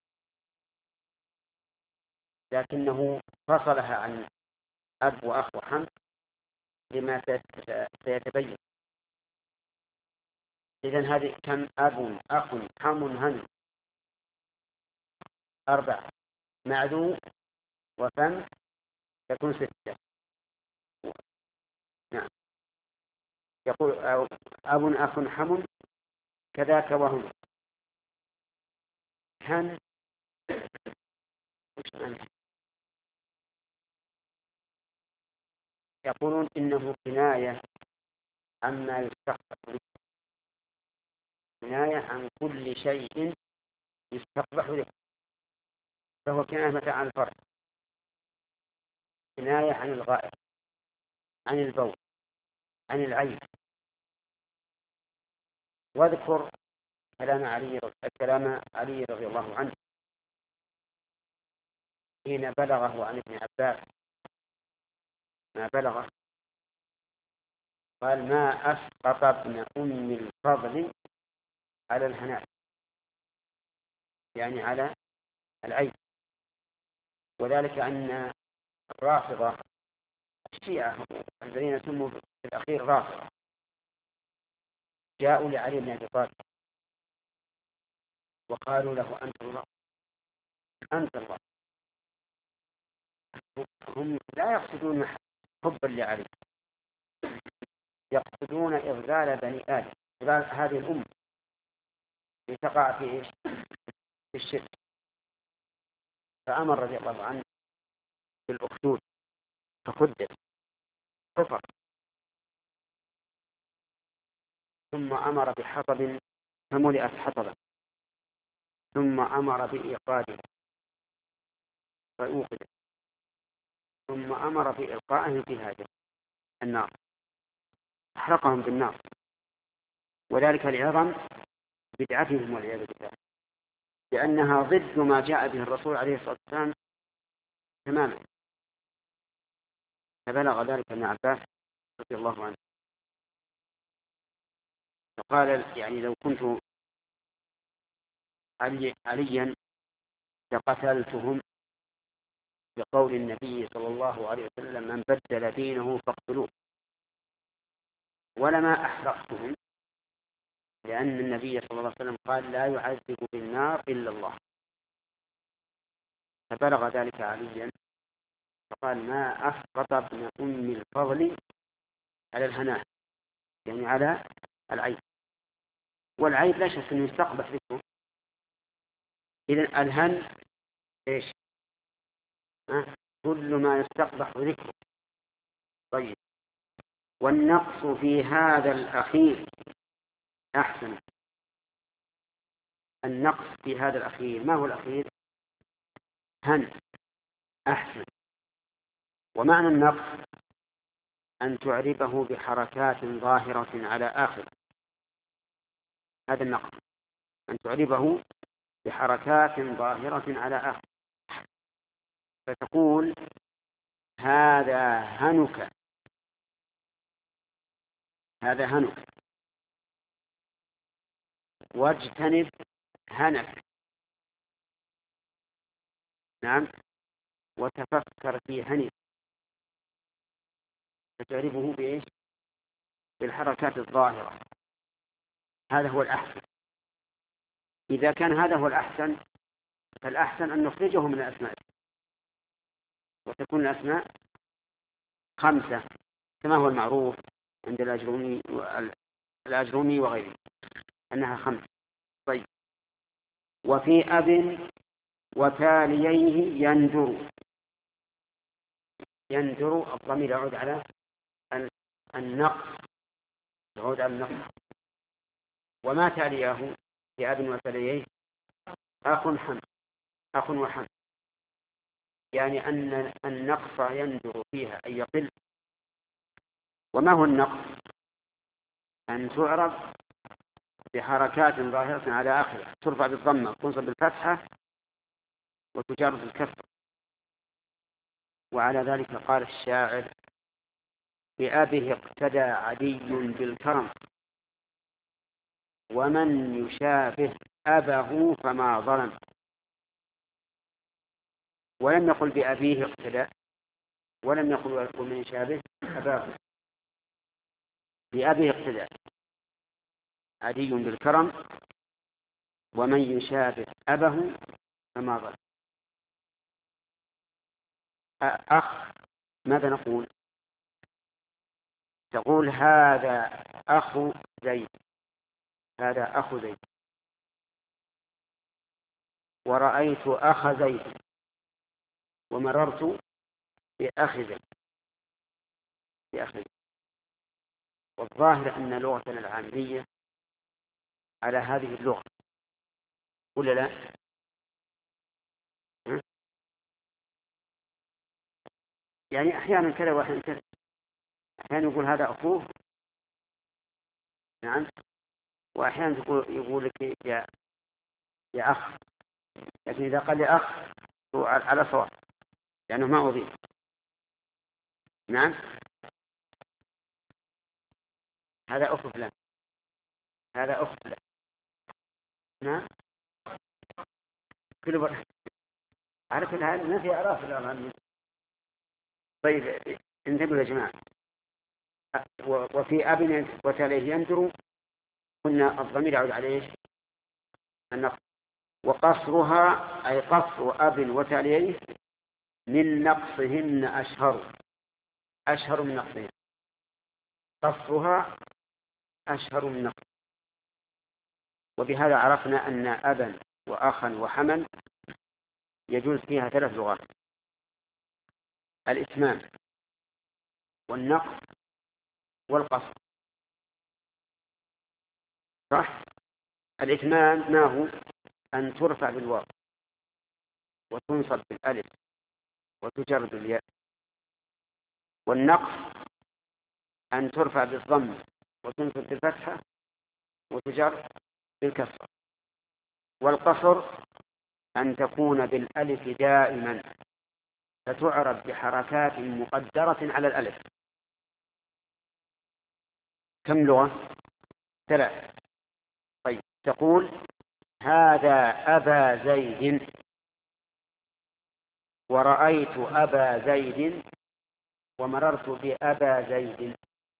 لكنه فصلها عن أب وأخ وحم لما سيتبين. إذن هذه كم؟ أب أخ حم هن أربعة. معذو وفم تكون ستة. نعم. يقول أب أخ حم كذاك وهم هن. يقولون إنه كناية عما يستقبح، كناية عن كل شيء يستقبح له، فهو كناية متى عن الفرد، كناية عن الغائب، عن البول، عن العين. واذكر كلام علي كلام علي رضي الله عنه حين بلغه عن ابن عباس ما بلغه قال: ما أسقط ابن أم الفضل على الهناء، يعني على العين. وذلك أن الرافضة الشيعة الذين سموا في الأخير رافضة جاءوا لعلي بن أبي طالب وقالوا له: أنت الله، أنت الله. هم لا يقصدون حبا لعلي، يقصدون إضلال بني آدم، إضلال هذه الأمة لتقع في إيش؟ في الشرك. فأمر رضي الله عنه بالأخدود فخدت كفر، ثم أمر بحطب فملئت حطبا، ثم أمر بإيقادها فأوقدت، ثم أمر بإلقائهم في هذه النار، أحرقهم بالنار. وذلك لعظم بدعتهم والعياذ بالله، لأنها ضد ما جاء به الرسول عليه الصلاة والسلام تماما. فبلغ ذلك ابن عباس رضي الله عنه فقال: يعني لو كنت علي عليا لقتلتهم بقول النبي صلى الله عليه وسلم: من بدل دينه فاقتلوه. ولما أحرقتهم، لأن النبي صلى الله عليه وسلم قال: لا يعذب بالنار إلا الله. فبلغ ذلك عليا فقال: ما أسقط ابن أم الفضل على الهناء، يعني على العيب. والعيب لا شك أنه يستقبح ذكره. إذن الهن إيش؟ أه؟ كل ما يستقبح ذكره. طيب، والنقص في هذا الأخير أحسن. النقص في هذا الأخير، ما هو الأخير؟ هن أحسن. ومعنى النقص أن تعربه بحركات ظاهرة على آخر. هذا النقص أن تعربه بحركات ظاهرة على آخر، فتقول: هذا هنك، هذا هنك، واجتنب هنك. نعم. وتفكر في هنك، فتعرفه بإيش؟ بالحركات الظاهرة. هذا هو الأحسن. إذا كان هذا هو الأحسن فالأحسن أن نخرجه من الأسماء وتكون الأسماء خمسة كما هو المعروف عند الأجرومي الأجرومي وغيره أنها خمسة. طيب. وفي أب وتاليه يندر، يندر الضمير يعود على النقص، يعود على النقص. وما تاليه لأب وتاليه أخ حم أخ وحم، يعني أن النقص يندر فيها أن يقل. وما هو النقص؟ أن تعرب بحركات ظاهرة على آخرها، ترفع بالضمة، تنصب بالفتحة، وتجر بالكسر. وعلى ذلك قال الشاعر: بأبه اقتدى علي بالكرم، ومن يشابه أبه فما ظلم. ولم يقل بأبيه اقتدى، ولم يقل ومن يشابه أباه. بأبيه اقتدى علي بالكرم، ومن يشابه أبه فما ظلم. أخ، ماذا نقول؟ تقول هذا أخ زيد، هذا أخ زيد. ورأيت أخ زيد، ومررت بأخ زيد، بأخ زيد. والظاهر أن لغتنا العامية على هذه اللغة، ولا لا؟ يعني أحيانا كذا وأحيانا كذا، أحيانا يقول هذا أخوه، نعم، وأحيانا يقول, يقول لك يا يا أخ، لكن إذا قال لي أخ هو على صواب، لأنه ما أضيف. نعم، هذا أخ فلان، هذا أخ فلان. نعم، كل بر... على كل حال ما في أعراف الأرهاب. طيب انتبهوا يا جماعة. وفي أب وتاليه يندر، قلنا الضمير يعود عليه النقص. وقصرها أي قصر أب وتاليه من نقصهن أشهر، أشهر من نقصهن. قصرها أشهر من نقص. وبهذا عرفنا أن أبا وأخا وحما يجوز فيها ثلاث لغات: الإتمام والنقص والقصر. صح؟ الإتمام ما هو؟ أن ترفع بالواو، وتنصب بالألف، وتجر بالياء. والنقص أن ترفع بالضم، وتنصب بالفتحة، وتجر بالكسر. والقصر أن تكون بالألف دائما، فتعرب بحركات مقدرة على الألف. كم لغة؟ ثلاث. طيب تقول هذا أبا زيد، ورأيت أبا زيد، ومررت بأبا زيد.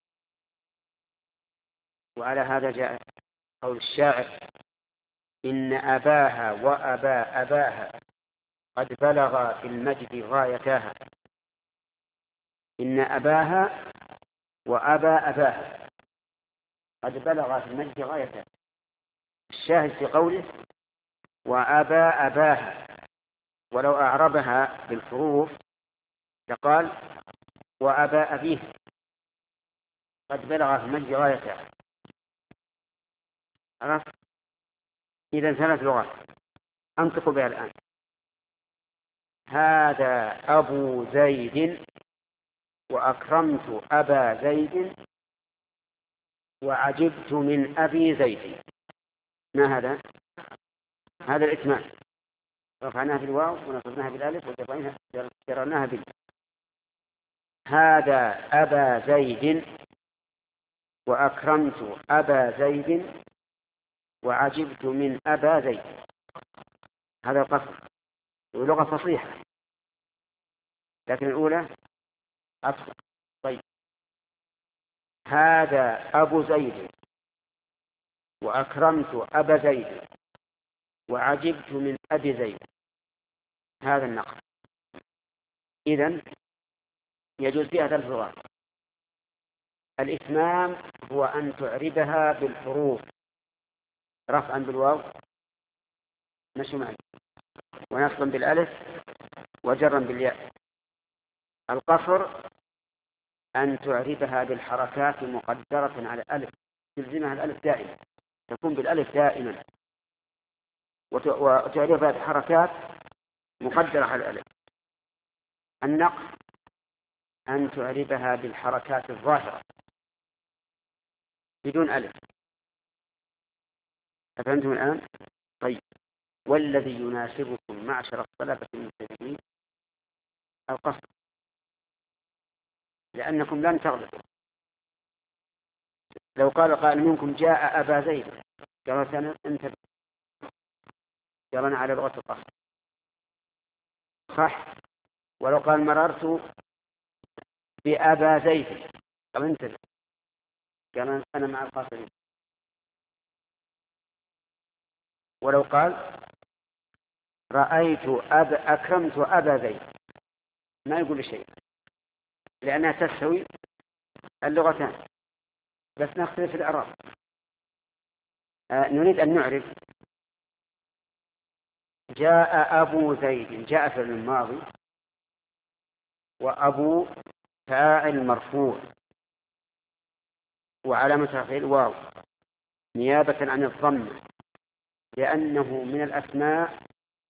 وعلى هذا جاء قول الشاعر: إن أباها وأبا أباها قد بلغا في المجد غايتاها. إن أباها وأبا أباها قد بلغا في المجد غايتاها. الشاهد في قوله وأبا أباها، ولو أعربها بالحروف لقال وأبا أبيه قد بلغ في المجد غايتها. عرفت؟ إذا ثلاث لغات أنطق بها الآن. هذا أبو زيد، وأكرمت أبا زيد، وعجبت من أبي زيد. ما هذا؟ هذا الإتمام، رفعناها بالواو ونصبناها بالألف وجررناها بال. هذا أبا زيد، وأكرمت أبا زيد، وعجبت من أبا زيد. هذا القصر، ولغة فصيحة، لكن الأولى أفصل. طيب هذا أبو زيد، وأكرمت أبا زيد، وعجبت من أبي زيد. هذا النقص. إذن يجوز فيها ثلاث لغات. الإتمام هو أن تعربها بالحروف رفعا بالواو، مشي معي، ونصبا بالألف، وجرا بالياء. القصر أن تعربها بالحركات مقدرة على الألف، تلزمها الألف دائما، تكون بالألف دائما، وتعربها بحركات مقدرة على الألف. النقص أن تعربها بالحركات الظاهرة بدون ألف. أفهمتم الآن؟ طيب. والذي يناسبكم معشر الطلبة المبتدئين القصر، لأنكم لن تغلطوا. لو قال قائل منكم جاء أبا زيد، قالوا سنة انتبه، جرنا على لغة القصر، صح؟ ولو قال مررت بأبا زيد، قال انتبه، قال أنا مع القصر. ولو قال رأيت أب أكرمت أبا زيد، ما يقول شيء، لأنها تستوي اللغتان، بس نختلف الأعراب. آه نريد أن نعرف جاء أبو زيد، جاء فعل الماضي، وأبو فاعل مرفوع، وعلامة رفعه الواو نيابة عن الضم، لأنه من الأسماء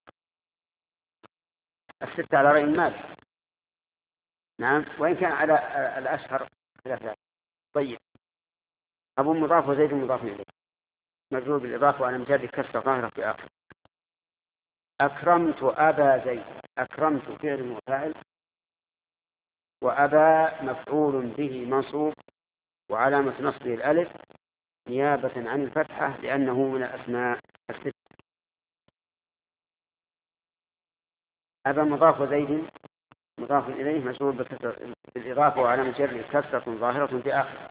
الستة على رأي المالك. نعم، وإن كان على الأشهر ثلاثة. طيب. أبو مضاف وزيد مضاف إليه مجرور بالإضافة وأنا مجرد كسر ظاهرة في آخر. أكرمت أبا زيد، أكرمت فعل وفاعل، وأبا مفعول به منصوب وعلامة نصبه الألف نيابة عن الفتحة لأنه من الأسماء الست. أبا مضاف وزيد مضاف إليه مجرور بالإضافة وعلامة جره كسرة ظاهرة في آخر.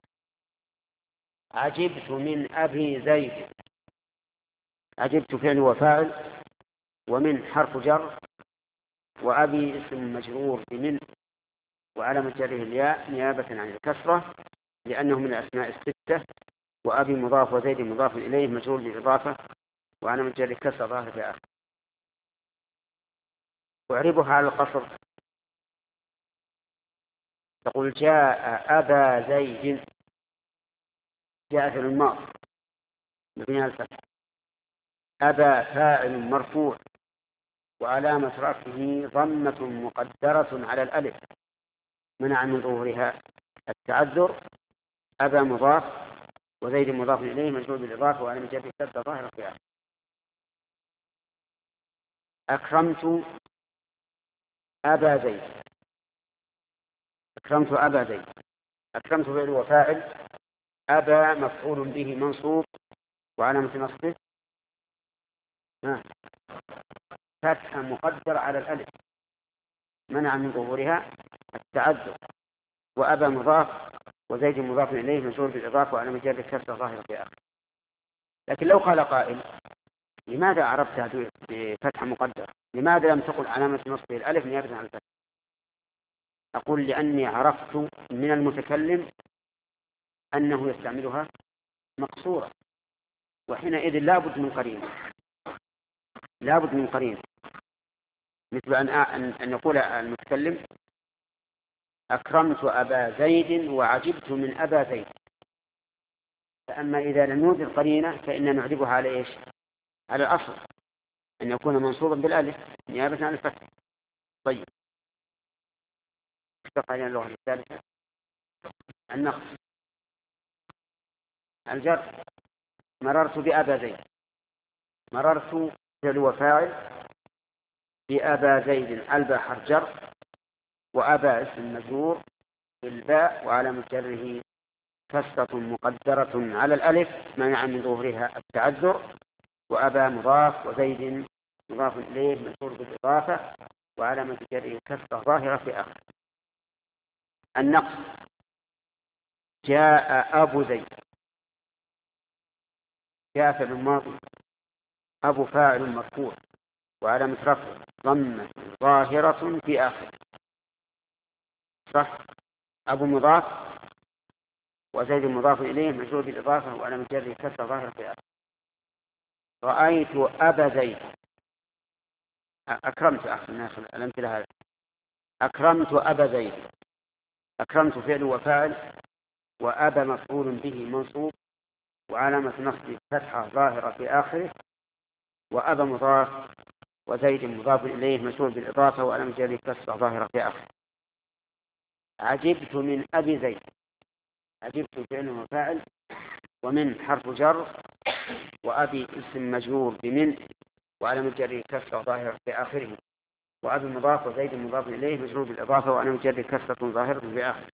عجبت من أبي زيد، عجبت فعل وفاعل، ومن حرف جر، وأبي اسم مجرور بمن وعلامة جره الياء نيابة عن الكسرة لأنه من الأسماء الستة، وأبي مضاف وزيد مضاف إليه مجرور بالإضافة وعلامة جره كسرة ظاهرة في آخر. وأعربها على القصر، تقول جاء أبا زيد، جاء في الماضي مبني على الفتح، أبا فاعل مرفوع وعلامة رفعه ضمة مقدرة على الألف منع من ظهورها التعذر. أبا مضاف وزيد مضاف إليه مجرور بالإضافة وعلامة جره كسرة ظاهرة في آخر. أكرمت أبا زيد، أكرمت أبا زيد، أكرمت فعل وفاعل، أبا مفعول به منصوب وعلامة نصبه فتحة مقدرة على الألف منع من ظهورها التعذر. وأبا مضاف وزيد مضاف إليه مجرور بالإضافة وعلامة جره كسرة ظاهرة في آخر. لكن لو قال قائل لماذا عرفتها بفتحة مقدرة؟ لماذا لم تقل علامة نصبه الألف نيابة عن الفتح؟ أقول لأني عرفت من المتكلم أنه يستعملها مقصورة، وحينئذ لابد من قرينة، لابد من قرينة، مثل أن أن يقول المتكلم أكرمت أبا زيد وعجبت من أبا زيد. فأما إذا لم يوجد قرينة فإننا نعربها على إيش؟ على الأصل أن يكون منصوبا بالألف نيابة عن الفتح. طيب. اشتق علينا اللغة الثالثة النقص. الجر، مررت بأبا زيد، مررت فعل وفاعل، بأبا زيد الباء حرف جر، وأبا اسم مجرور بالباء وعلامة جره كسرة مقدرة على الألف منع من ظهورها التعذر. وأبا مضاف وزيد مضاف إليه مجرور بالإضافة وعلامة جره كسرة ظاهرة في آخر. النقص، جاء أبو زيد، جاء فعل الماضي، أبو فاعل مرفوع وعلامة رفع ضمة ظاهرة في آخر، صح؟ أبو مضاف وزيد مضاف إليه مجرور بالإضافة وعلامة جره كسرة ظاهرة في آخر. رأيت أبا زيد، أكرمت أخي الناس الأمثلة هذه. أكرمت أبا زيد. أكرمت فعل وفاعل، وأبا مفعول به منصوب وعلامة نصب فتحة ظاهرة في آخره، وأبا مضاف وزيد مضاف إليه مشهور بالإضافة وعلامة جره كسرة ظاهرة في آخره. عجبت من أبي زيد. عجبت فعل وفاعل، ومن حرف جر، وأبي اسم مجرور بمن وعلامة جره كسرة ظاهرة في آخره، وأبي مضاف وزيد مضاف إليه مجرور بالإضافة وعلامة جره كسرة ظاهرة في آخره.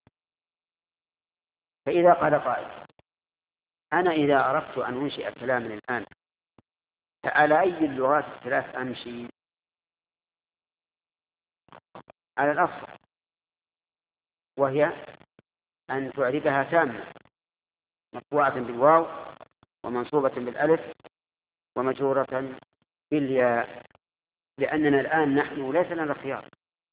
فإذا قال قائل: أنا إذا أردت أن أنشئ كلاما الآن فعلى أي اللغات الثلاث أمشي؟ على الأصل، وهي أن تعربها تامة مرفوعة بالواو ومنصوبة بالألف ومجرورة بالياء، لأننا الآن نحن ليس لنا الخيار.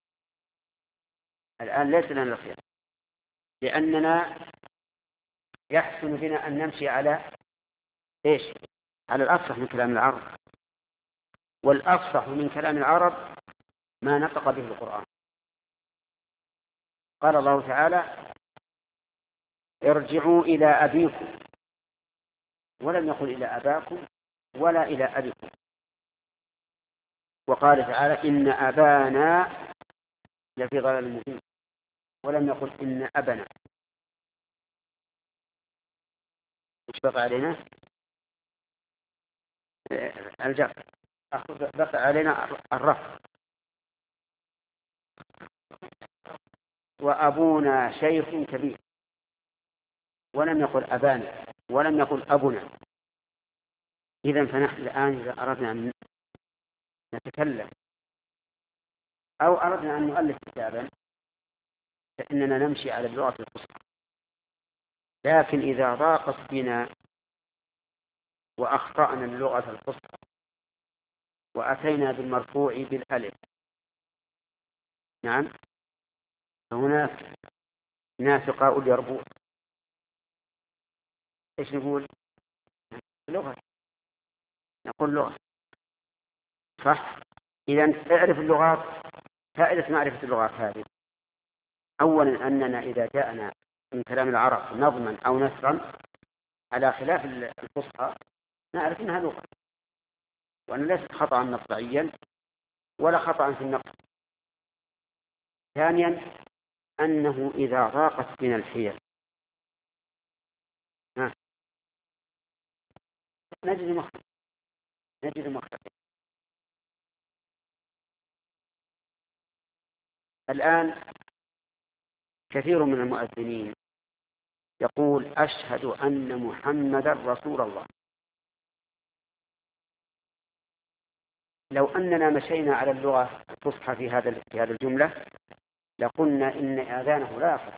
الآن ليس لنا الخيار لأننا يحسن بنا أن نمشي على إيش؟ على الأفصح من كلام العرب، والأفصح من كلام العرب ما نطق به القرآن. قال الله تعالى: ارجعوا إلى أبيكم، ولم يقل إلى أباكم ولا إلى أبيكم. وقال تعالى: إن أبانا لفي ضلال مبين، ولم يقل إن أبنا. وش بقى علينا؟ الجر. بقى علينا الرفع. وأبونا شيخ كبير، ولم يقل أبانا ولم يقل أبنا. إذن فنحن الآن إذا أردنا أن نتكلم أو أردنا أن نؤلف كتابا فإننا نمشي على اللغة الفصحى. لكن إذا ضاقت بنا وأخطأنا اللغة الفصحى وأتينا بالمرفوع بالألف، نعم، فهناك ناس قاء يربوع. إيش نقول؟ لغة، نقول لغة، صح. إذن اعرف اللغات. فائدة معرفة اللغات هذه: أولا أننا إذا جاءنا من كلام العرب نظما أو نثرا على خلاف الفصحى نعرف أنها لغة، وأن ليست خطأ مطبعيا ولا خطأ في النقل. ثانيا أنه إذا ضاقت بنا الحيل نجد مخرج نجد مخرج الآن كثير من المؤذنين يقول: أشهد أن محمدا رسول الله. لو أننا مشينا على اللغة الفصحى في هذا في هذه الجملة لقلنا إن آذانه لا يصح،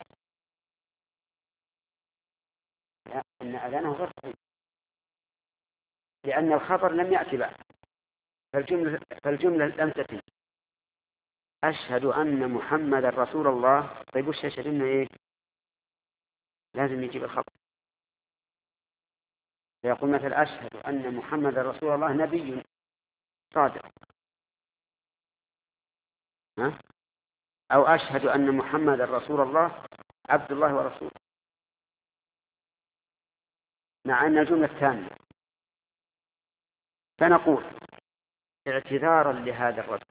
إن آذانه غير صحيح، لأن الخبر لم يأتي بعد، فالجملة, فالجملة لم تتم. أشهد أن محمدا رسول الله. طيب وش يشهد إنه إيه؟ لازم يجيب الخبر. فيقول مثلا: أشهد أن محمدا رسول الله نبي صادق، ها؟ أو أشهد أن محمدا رسول الله عبد الله ورسوله، مع أن الجملة تامة. فنقول اعتذارا لهذا الرجل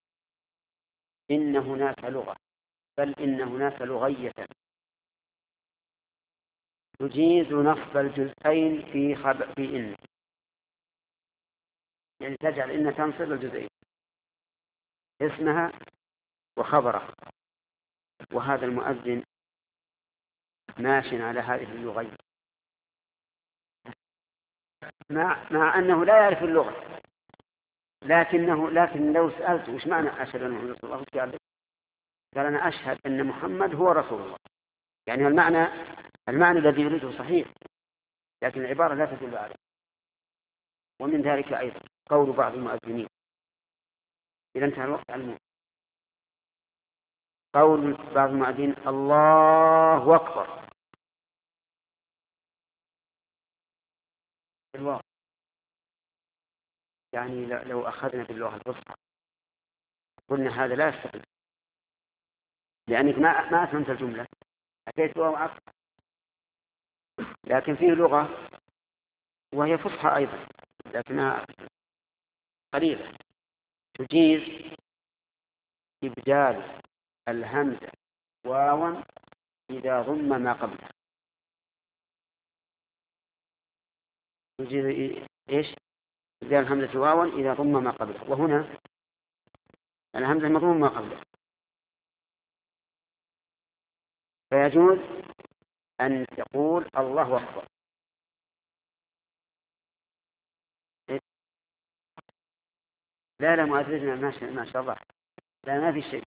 إن هناك لغة، بل إن هناك لغية تجيز نصب الجزئين في خب... في إن، يعني تجعل إن تنصب الجزئين اسمها وخبرها. وهذا المؤذن ماش على هذه اللغة، مع, مع أنه لا يعرف اللغة، لكنه لكن لو سألت وش معنى أشهد أن محمد رسول الله قال قال أنا أشهد أن محمد هو رسول الله. يعني المعنى المعنى الذي يريده صحيح، لكن العبارة لا تدل عليه. ومن ذلك أيضا قول بعض المؤذنين إذا انتهى الوقت علمه، قول بعض المؤذنين: الله أكبر بالواو. يعني لو أخذنا باللغة الفصحى قلنا هذا لا يستقيم، لأنك ما ما أفهمت الجملة، أتيت واو عطف. لكن فيه لغة وهي فصحى أيضا لكنها قليلة تجيز إبدال الهمزة واوا إذا ضم ما قبلها. تجيز إيش؟ إبدال الهمزة واوا إذا ضم ما قبلها، وهنا الهمزة مضموم ما قبلها، فيجوز أن تقول الله أكبر. لا لا معززنا ما شاء, ما شاء الله، لا ما في شيء،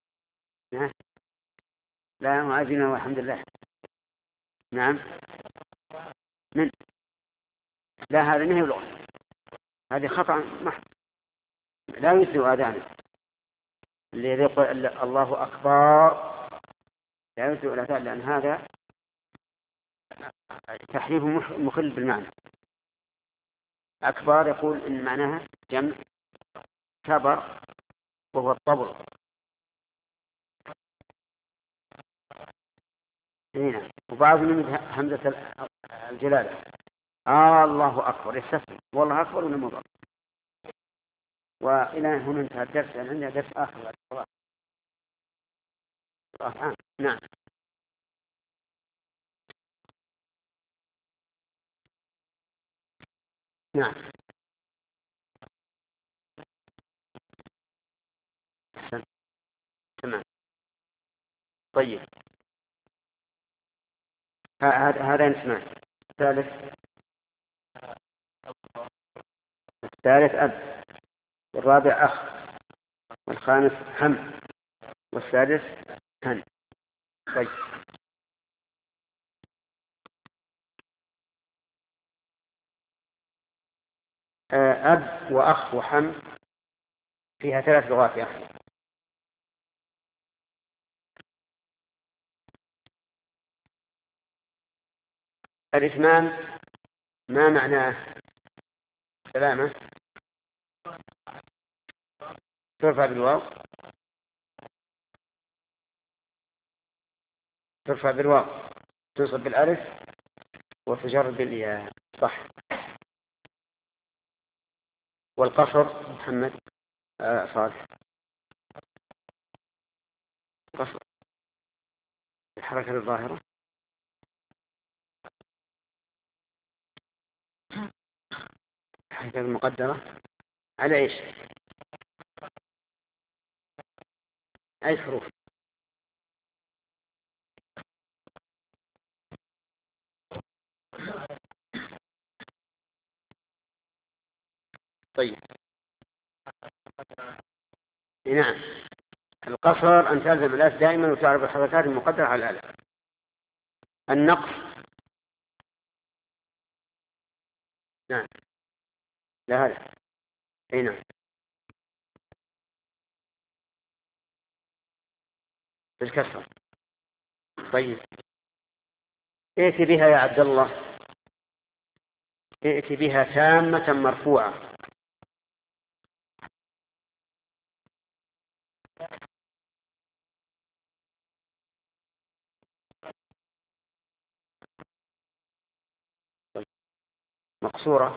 لا معززنا والحمد لله. نعم من لا هذا نهي لغة، هذه خطأ محض لا يسوء أذانه. اللي يقول الله أكبر لا يسوء الأذان، لأن هذا تحريف مخل بالمعنى. أكبر يقول إن معناها جمع كبر وهو الطبل. هنا وبعض من همزة الجلالة آه الله أكبر يستفهم والله أكبر ولا مضر. وإلى هنا انتهى الدرس، لأن عندنا درس آخر بعد الصلاة. آه. نعم نعم تمام. طيب هذا نسمع. الثالث الثالث أب، والرابع أخ، والخامس هم، والسادس هن. طيب أب وأخ وحم فيها ثلاث لغات يا أخي. الإثمان ما معناه؟ سلامة ترفع بالواو، ترفع بالواو تنصب بالألف وتجر بالياء، صح. والقصر محمد آه صالح، قصر الحركة الظاهرة الحركة المقدرة على إيش؟ أي حروف؟ طيب نعم القصر أن تلزم الألف دائما وتعرف الحركات المقدرة على الألف. النقص نعم لا هذا أي نعم بالكسرة. طيب ائت بها يا عبد الله، ائت بها تامة مرفوعة. طيب. مقصورة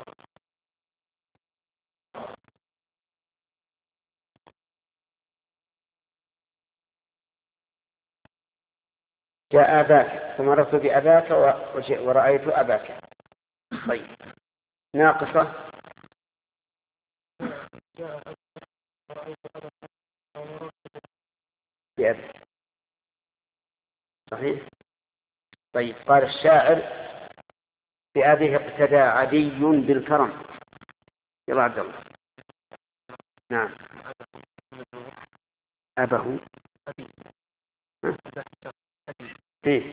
جاء أباك فمررت بأباك ورأيت أباك. طيب ناقصة بأبي صحيح. طيب قال الشاعر بأبيه اقتدى عدي بالكرم. يلا عبد الله. نعم أبه إيه؟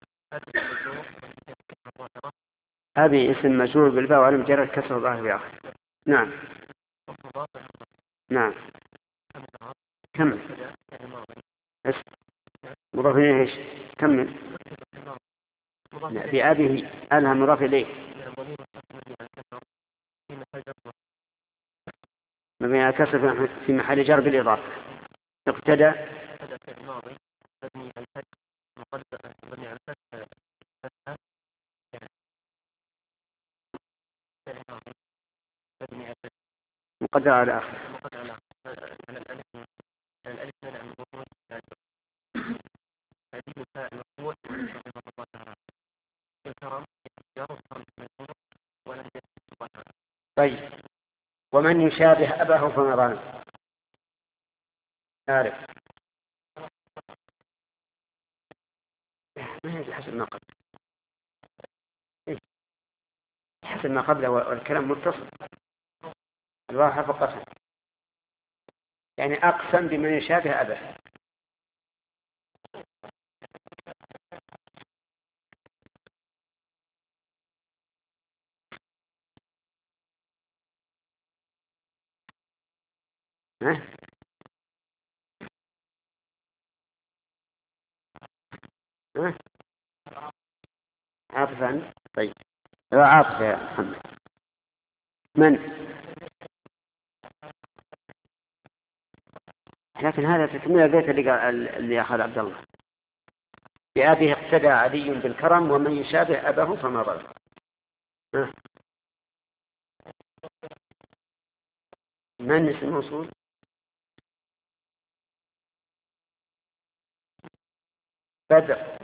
أبي اسم مجرور بالباء وعلى مجرد كسر ظاهر يا أخي. نعم نعم كمل مضاف إليه إيش؟ كمل. بأبيه ألها مضاف إليه مبني على الكسر في محل جر بالإضافة. اقتدى المقدر على آخر. طيب، ومن يشابه أباه فما ظن؟ عارف ما هي حسب ما قبل، حسب ما قبله والكلام متصل. الواو حرف قسم، يعني أقسم بمن يشابه أباه. ها؟ ها؟ عاطفا. طيب، عاطف يا محمد. من؟ لكن هذا تكمل البيت اللي قال اللي أخذ عبد الله: بأبيه اقتدى علي بالكرم ومن يشابه أباه فما ظلم. من اسم موصول؟ بدر.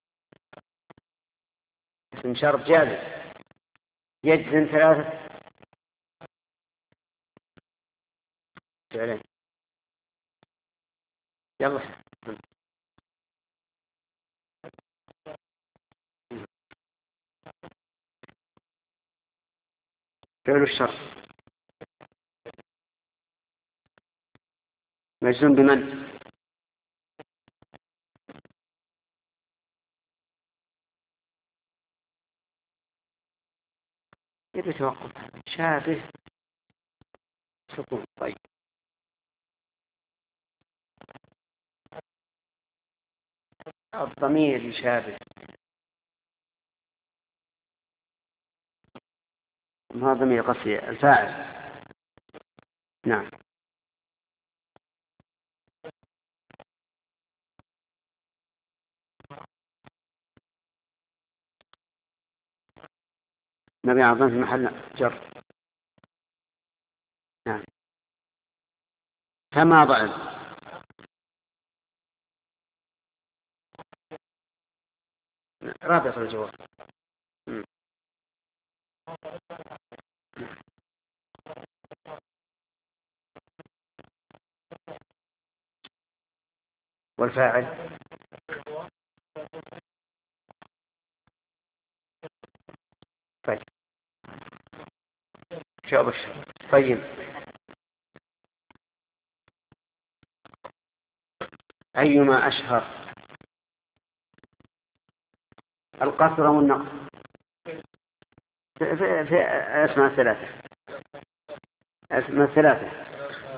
اسم شرط جالس يجزم ثلاثة فعلين. يلا فعل الشرط مجزوم بمن؟ يبي توقف شابه سكون. طيب، الضمير يشابه، ما ضمير قصدي الفاعل. نعم. نبي عظم في محل جر. نعم. كما ضعف. رابط الجواب. م. والفاعل طيب جواب الشرط. طيب، أيما أشهر؟ القصر والنقص في, في, في أسماء الثلاثة. أسماء الثلاثة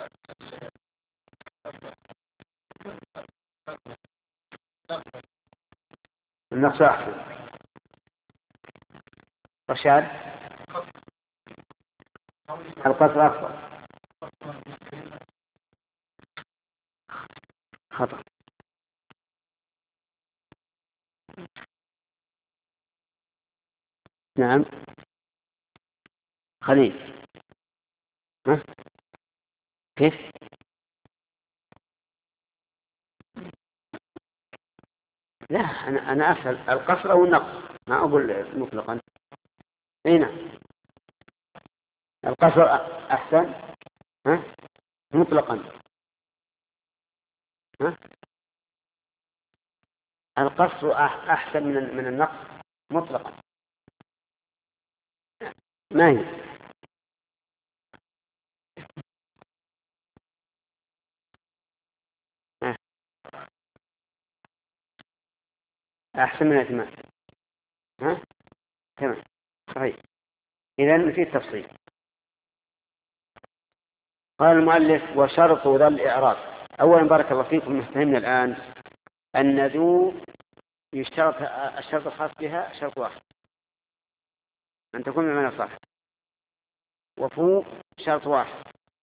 النقص أحسن. رشاد. القصر أفضل. خطأ. نعم. خليل. ها؟ كيف؟ لا، أنا أنا أسأل القصر أو النقص، ما أقول مطلقا. أي نعم، القصر أحسن. ها؟ مطلقا. ها؟ القصر أح- أحسن من من النقص مطلقا. ما هي؟ ها؟ أحسن من الإتمام. ها؟ تمام، صحيح. إذن في تفصيل. قال المؤلف: وشرط ذا الإعراب. أولا بارك الله فيكم، فهمنا الآن أن ذو يشترط الشرط الخاص بها شرط واحد، أن تكون بمعنى صح. وفوق شرط واحد،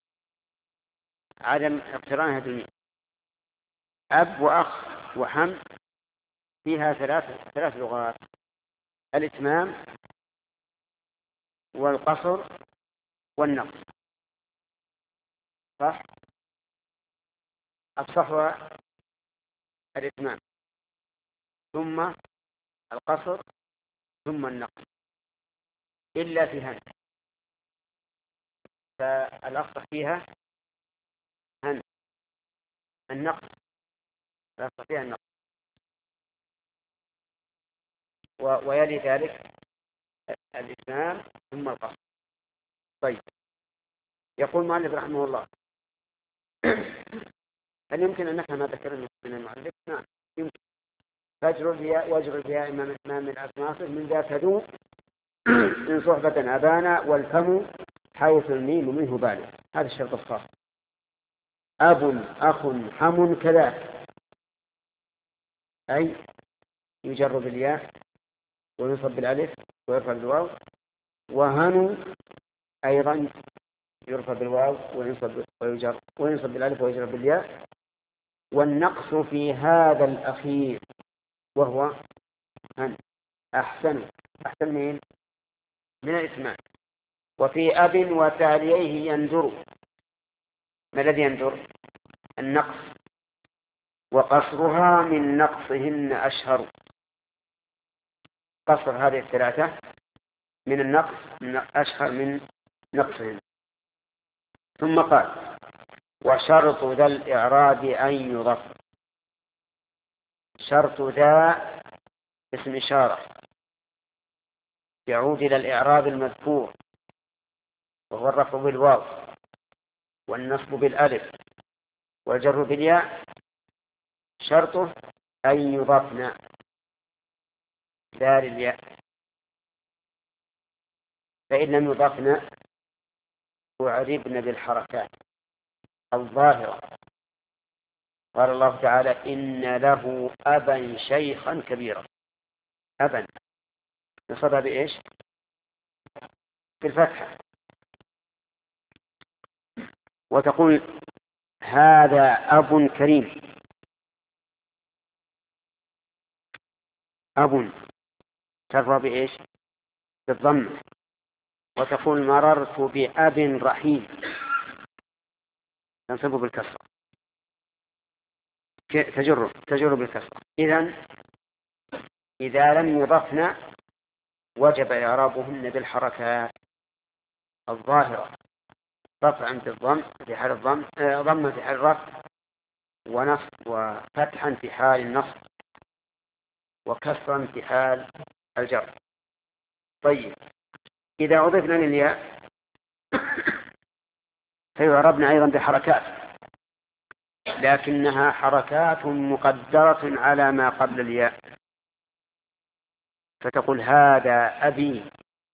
عدم اقترانها بالميم. أب وأخ وحم فيها ثلاث ثلاث لغات: الإتمام والقصر والنقص. صح؟ الصحوة الإتمام، ثم القصر، ثم النقص، إلا في هن، فالأصح فيها هن النقص، الأصح فيها النقص. ويلي ذلك الإتمام ثم القصر. طيب، يقول المؤلف رحمه الله: هل يمكن أن نفهم ما ذكرنا من المؤلف؟ نعم يمكن. فجر الياء وجر الياء ما من أسماصه من ذات ذو إن صحبة أبانا، والفم حيث الميم منه بالغ. هذا الشرط الخاص. أب أخ حم كذاك، أي يجر بالياء وينصب بالألف ويرفع بالواو. وهن أيضا يرفع بالواو وينصب ويجر وينصب بالألف ويجر بالياء. والنقص في هذا الأخير وهو هن أحسن. أحسن من من الإتمام. وفي أب وتاليه يندر. ما الذي يندر؟ النقص، وقصرها من نقصهن أشهر. قصر هذه الثلاثة من النقص أشهر من نقصهن. ثم قال: وشرط ذا الإعراب أن يضاف. شرط ذا اسم إشارة يعود إلى الإعراب المذكور، وهو الرفع بالواو والنصب بالألف والجر بالياء. شرطه أن يضافنا ذا للياء، فإن لم يضافنا أعربن بالحركات الظاهرة. قال الله تعالى: إن له أبا شيخا كبيرا. أبا نصبها بإيش؟ بالفتحة. وتقول: هذا أب كريم. أب ترفع بإيش؟ بالضم. وتقول: مررت بأب رحيم، تنصب بالكسر، تجر تجر بالكسر. إذن إذا لم يضفن وجب إعرابهن بالحركات الظاهرة: رفعا بالضم في حال الضم، ضما في حال الرفع، ونصب وفتحا في حال النصب، وكسرا في حال الجر. طيب، إذا أضفنا للياء فيعربنا أيضا بحركات، لكنها حركات مقدرة على ما قبل الياء. فتقول: هذا أبي،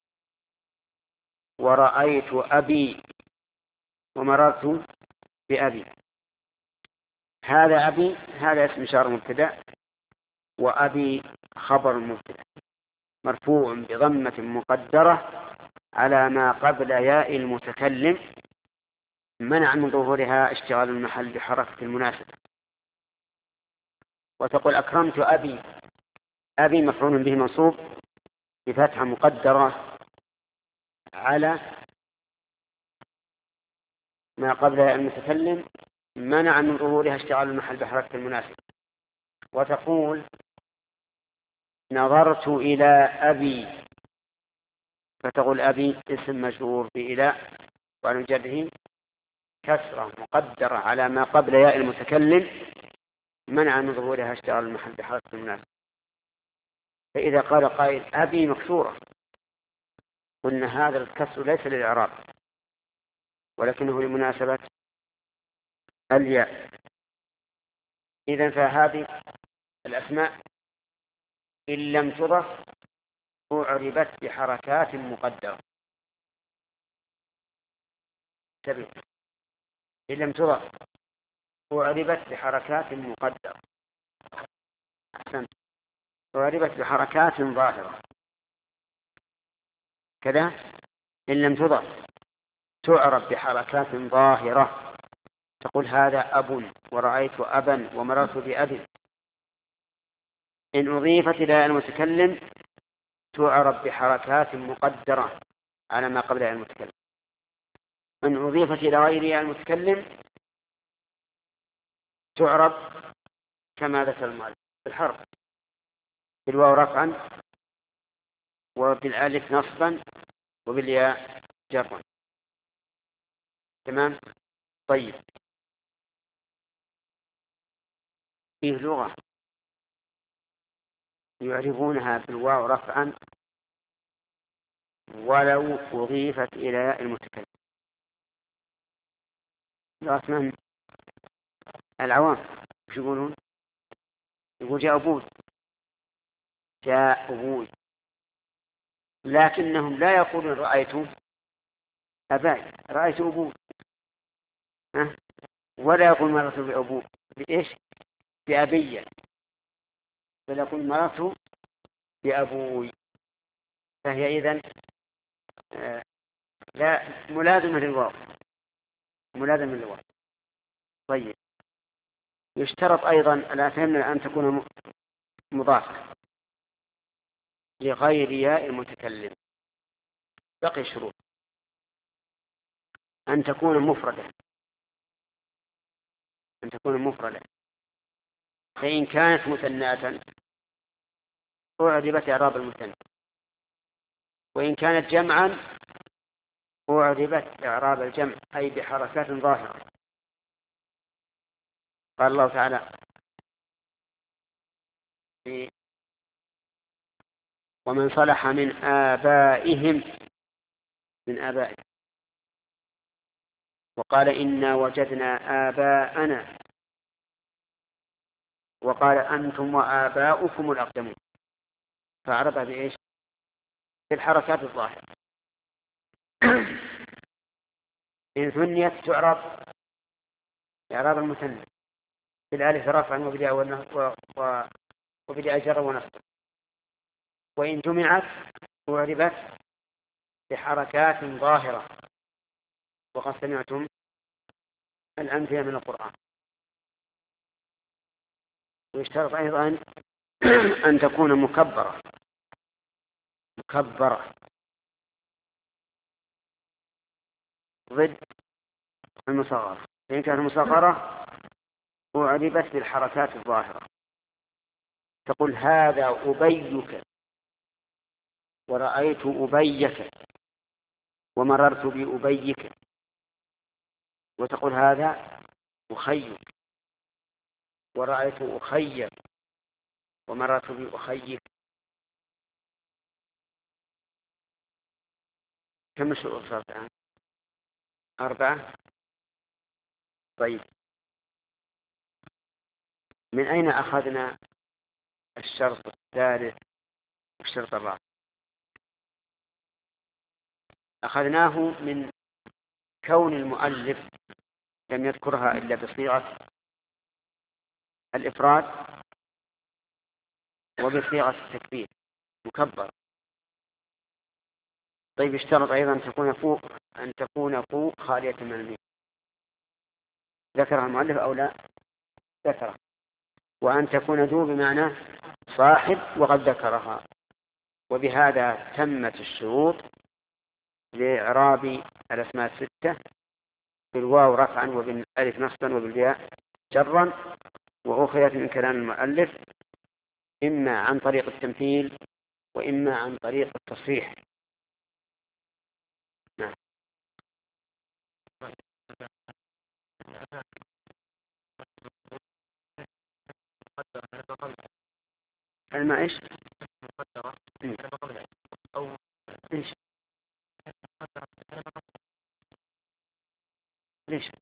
ورأيت أبي، ومررت بأبي. هذا أبي، هذا اسم إشارة مبتدأ، وأبي خبر مبتدأ مرفوع بضمة مقدرة على ما قبل ياء المتكلم، منع من ظهورها اشتغال المحل بحركة المناسبة. وتقول: أكرمت أبي. أبي مفعول به منصوب بفتحة مقدرة على ما قبل ياء المتكلم، منع من ظهورها اشتغال المحل بحركة المناسبة. وتقول: نظرت إلى أبي. فتقول: أبي اسم مجرور بإلى، وعلى جره كسرة مقدرة على ما قبل ياء المتكلم، منع من ظهورها اشتغال المحل بحركة المناسبة. فإذا قال قائل: أبي مكسورة، قلنا هذا الكسر ليس للإعراب ولكنه لمناسبة الياء. إذن فهذه الأسماء إن لم تضف أعربت بحركات مقدرة. تبي إن لم تضف أعربت بحركات مقدرة. أحسنت. أعربت بحركات ظاهرة كذا. إن لم تضف تعرب بحركات ظاهرة. تقول: هذا أب، ورأيت أبا، ومررت بأب. إن أضيفت إلى المتكلم تعرب بحركات مقدرة على ما قبلها المتكلم. أن أضيفت إلى غيرها المتكلم تعرب كما ذكر المؤلف بالحرف، بالواو رفعا وبالالف نصبا وبالياء جرا. تمام. طيب، فيه لغة يعرفونها بالواو رفعا ولو أضيفت إلى المتكلم. لغة من؟ العوام. وش يقولون؟ يقول جاء أبوي، جاء أبوي، لكنهم لا يقولون رأيت أباي، رأيت أبوي، ها؟ ولا يقول مررت بأبوي بإيش؟ بأبي، بل يقول مررت بأبوي. فهي إذن آه لا ملازمة للواو، ملازمة للواو. طيب، يشترط أيضا لا فهمنا أن تكون مضافة لغير ياء المتكلم. بقي شروط: أن تكون مفردة، أن تكون مفردة، فإن كانت مثناة أعربت إعراب المثنى، وإن كانت جمعا أعربت إعراب الجمع، أي بحركات ظاهرة. قال الله تعالى في ومن صلح من آبائهم، من آبائهم، وقال إنا وجدنا آباءنا، وقال أنتم وآباؤكم الأقدمون، فأعربها بإيش؟ بالحركات الظاهرة. إن ثنيت تعرب إعراب المثنى بالالف رفعا وبالياء وبالياء جر ونصب، وإن جمعت أعربت بحركات ظاهرة، وقد سمعتم الأمثلة من القرآن. ويشترط أيضا أن تكون مكبرة، مكبرة ضد المصغرة. فإن كانت مصغرة أعربت بالحركات الظاهرة، تقول هذا أبيك، ورأيت أبيك، ومررت بأبيك، وتقول هذا أخيك، ورأيت أخيك، ومررت بأخيك. كم الشروط صارت الآن؟ أربعة. طيب، من أين أخذنا الشرط الثالث والشرط الرابع؟ أخذناه من كون المؤلف لم يذكرها إلا بصيغة الإفراد وبصيغة التكبير مكبر. طيب، اشترط أيضا أن تكون فوق، أن تكون فوق خالية من الميم. ذكرها المؤلف أو لا؟ ذكرها. وأن تكون ذو بمعنى صاحب، وقد ذكرها. وبهذا تمت الشروط لإعراب الأسماء الستة بالواو رفعا وبالألف نصبا وبالياء جرا، وأخذت من كلام المؤلف إما عن طريق التمثيل وإما عن طريق التصحيح. نعم. الماء إيش؟ أو إيش؟ ليش؟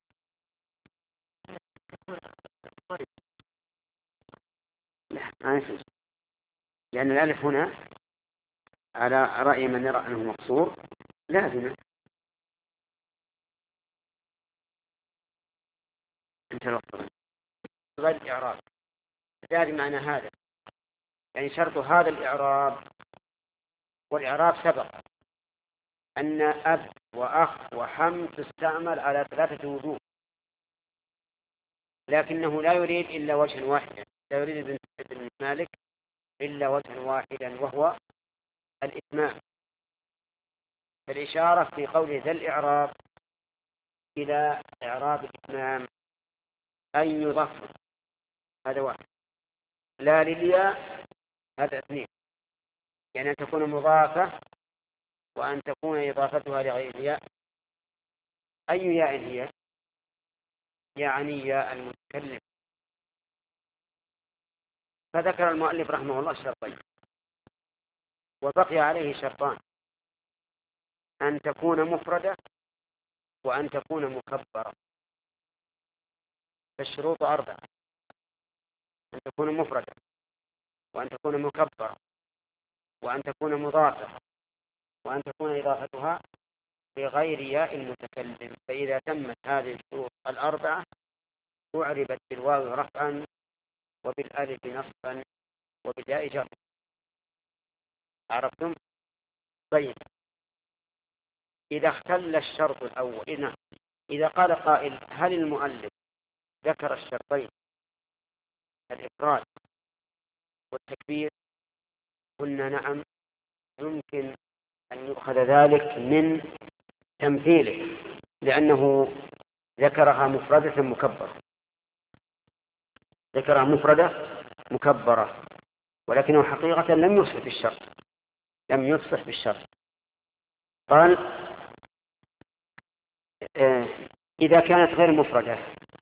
لا، ما يجوز، لأن الألف هنا على رأي من يرى أنه مقصور لازم. أنت الوقت غير الإعراب لازم معنى هذا، يعني شرط هذا الإعراب. والإعراب سبق أن أب وأخ وحم تستعمل على ثلاثة وجوه، لكنه لا يريد إلا وجها واحدا، لا يريد ابن مالك إلا وجها واحدا وهو الإتمام. فالإشارة في قوله ذا الإعراب إلى إعراب الإتمام أن يضاف، هذا واحد. لا للياء، هذا اثنين، يعني أن تكون مضافة وأن تكون إضافتها لغير الياء. أي ياء هي؟ يعني ياء المتكلم. فذكر المؤلف رحمه الله شرطين، وبقي عليه شرطان: أن تكون مفردة وأن تكون مكبرة. فالشروط أربعة: أن تكون مفردة، وأن تكون مكبرة، وأن تكون مضافة، وأن تكون إضافتها لغير ياء المتكلم. فإذا تمت هذه الشروط الأربعة أعربت بالواو رفعا، وبالألف نصبا، وبالياء جرا. عرفتم؟ طيب، إذا اختل الشرط الأول، إذا إذا قال قائل: هل المؤلف ذكر الشرطين الإفراد والتكبير؟ قلنا نعم، يمكن أن يؤخذ ذلك من تمثيله، لأنه ذكرها مفردة مكبرة، ذكرها مفردة مكبرة، ولكنه حقيقة لم يصح بالشرط، لم يصح بالشرط. قال: إذا كانت غير مفردة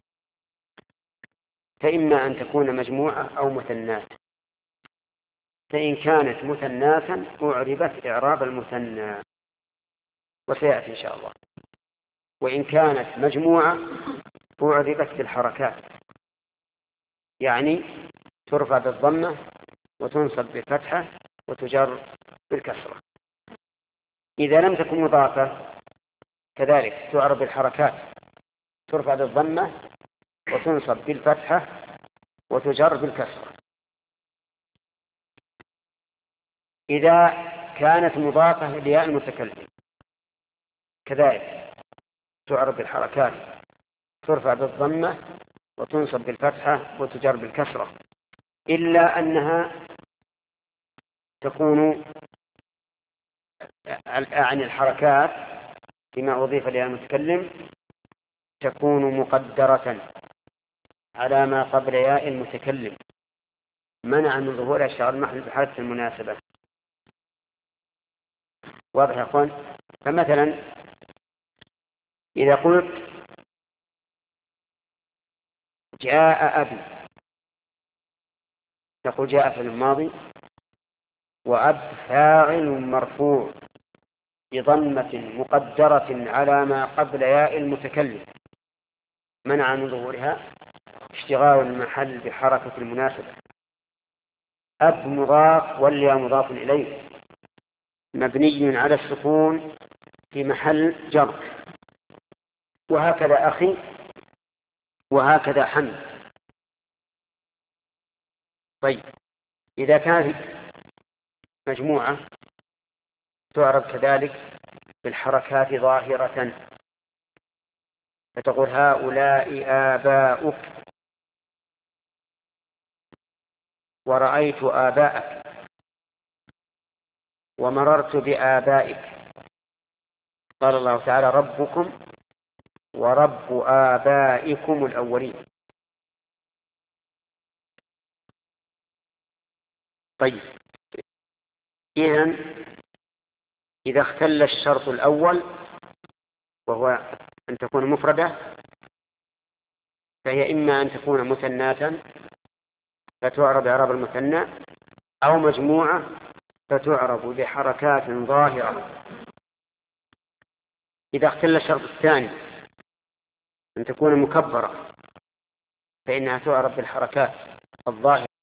فإما أن تكون مجموعة أو مثنات. فإن كانت مثناتا أعربت إعراب المثنى، وسيأتي إن شاء الله. وإن كانت مجموعة أعربت بالحركات، يعني ترفع بالضمة وتنصب بالفتحة وتجر بالكسرة. إذا لم تكن مضافة كذلك تعرب بالحركات، ترفع بالضمة وتنصب بالفتحة وتجر بالكسرة. إذا كانت مضافة لياء المتكلم كذلك تعرب بالحركات، ترفع بالضمة وتنصب بالفتحة وتجر بالكسرة، إلا أنها تكون عن الحركات فيما أضيف لها المتكلم تكون مقدرة على ما قبل ياء المتكلم، منع من ظهور الشعر المحل بحالة المناسبة. واضح يا أخوان؟ فمثلا إذا قلت: جاء أبي، تقول جاء في الماضي، وأب فاعل مرفوع بضمة مقدرة على ما قبل ياء المتكلم، منع من ظهورها اشتغال المحل بحركة المناسبة. أب مضاف والياء مضاف إليه مبني على السكون في محل جر، وهكذا أخي، وهكذا حمد. طيب، إذا كانت مجموعة تعرب كذلك بالحركات ظاهرة، فتقول: هؤلاء آباؤك، ورأيت آباءك، ومررت بآبائك. قال الله تعالى: ربكم ورب آبائكم الأولين. طيب، إذن إذا اختل الشرط الأول وهو أن تكون مفردة، فهي إما أن تكون مثناتا فتعرب إعراب المثنى، أو مجموعة فتعرب بحركات ظاهرة. إذا اختل الشرط الثاني أن تكون مكبرة فإنها تعرب بالحركات الظاهرة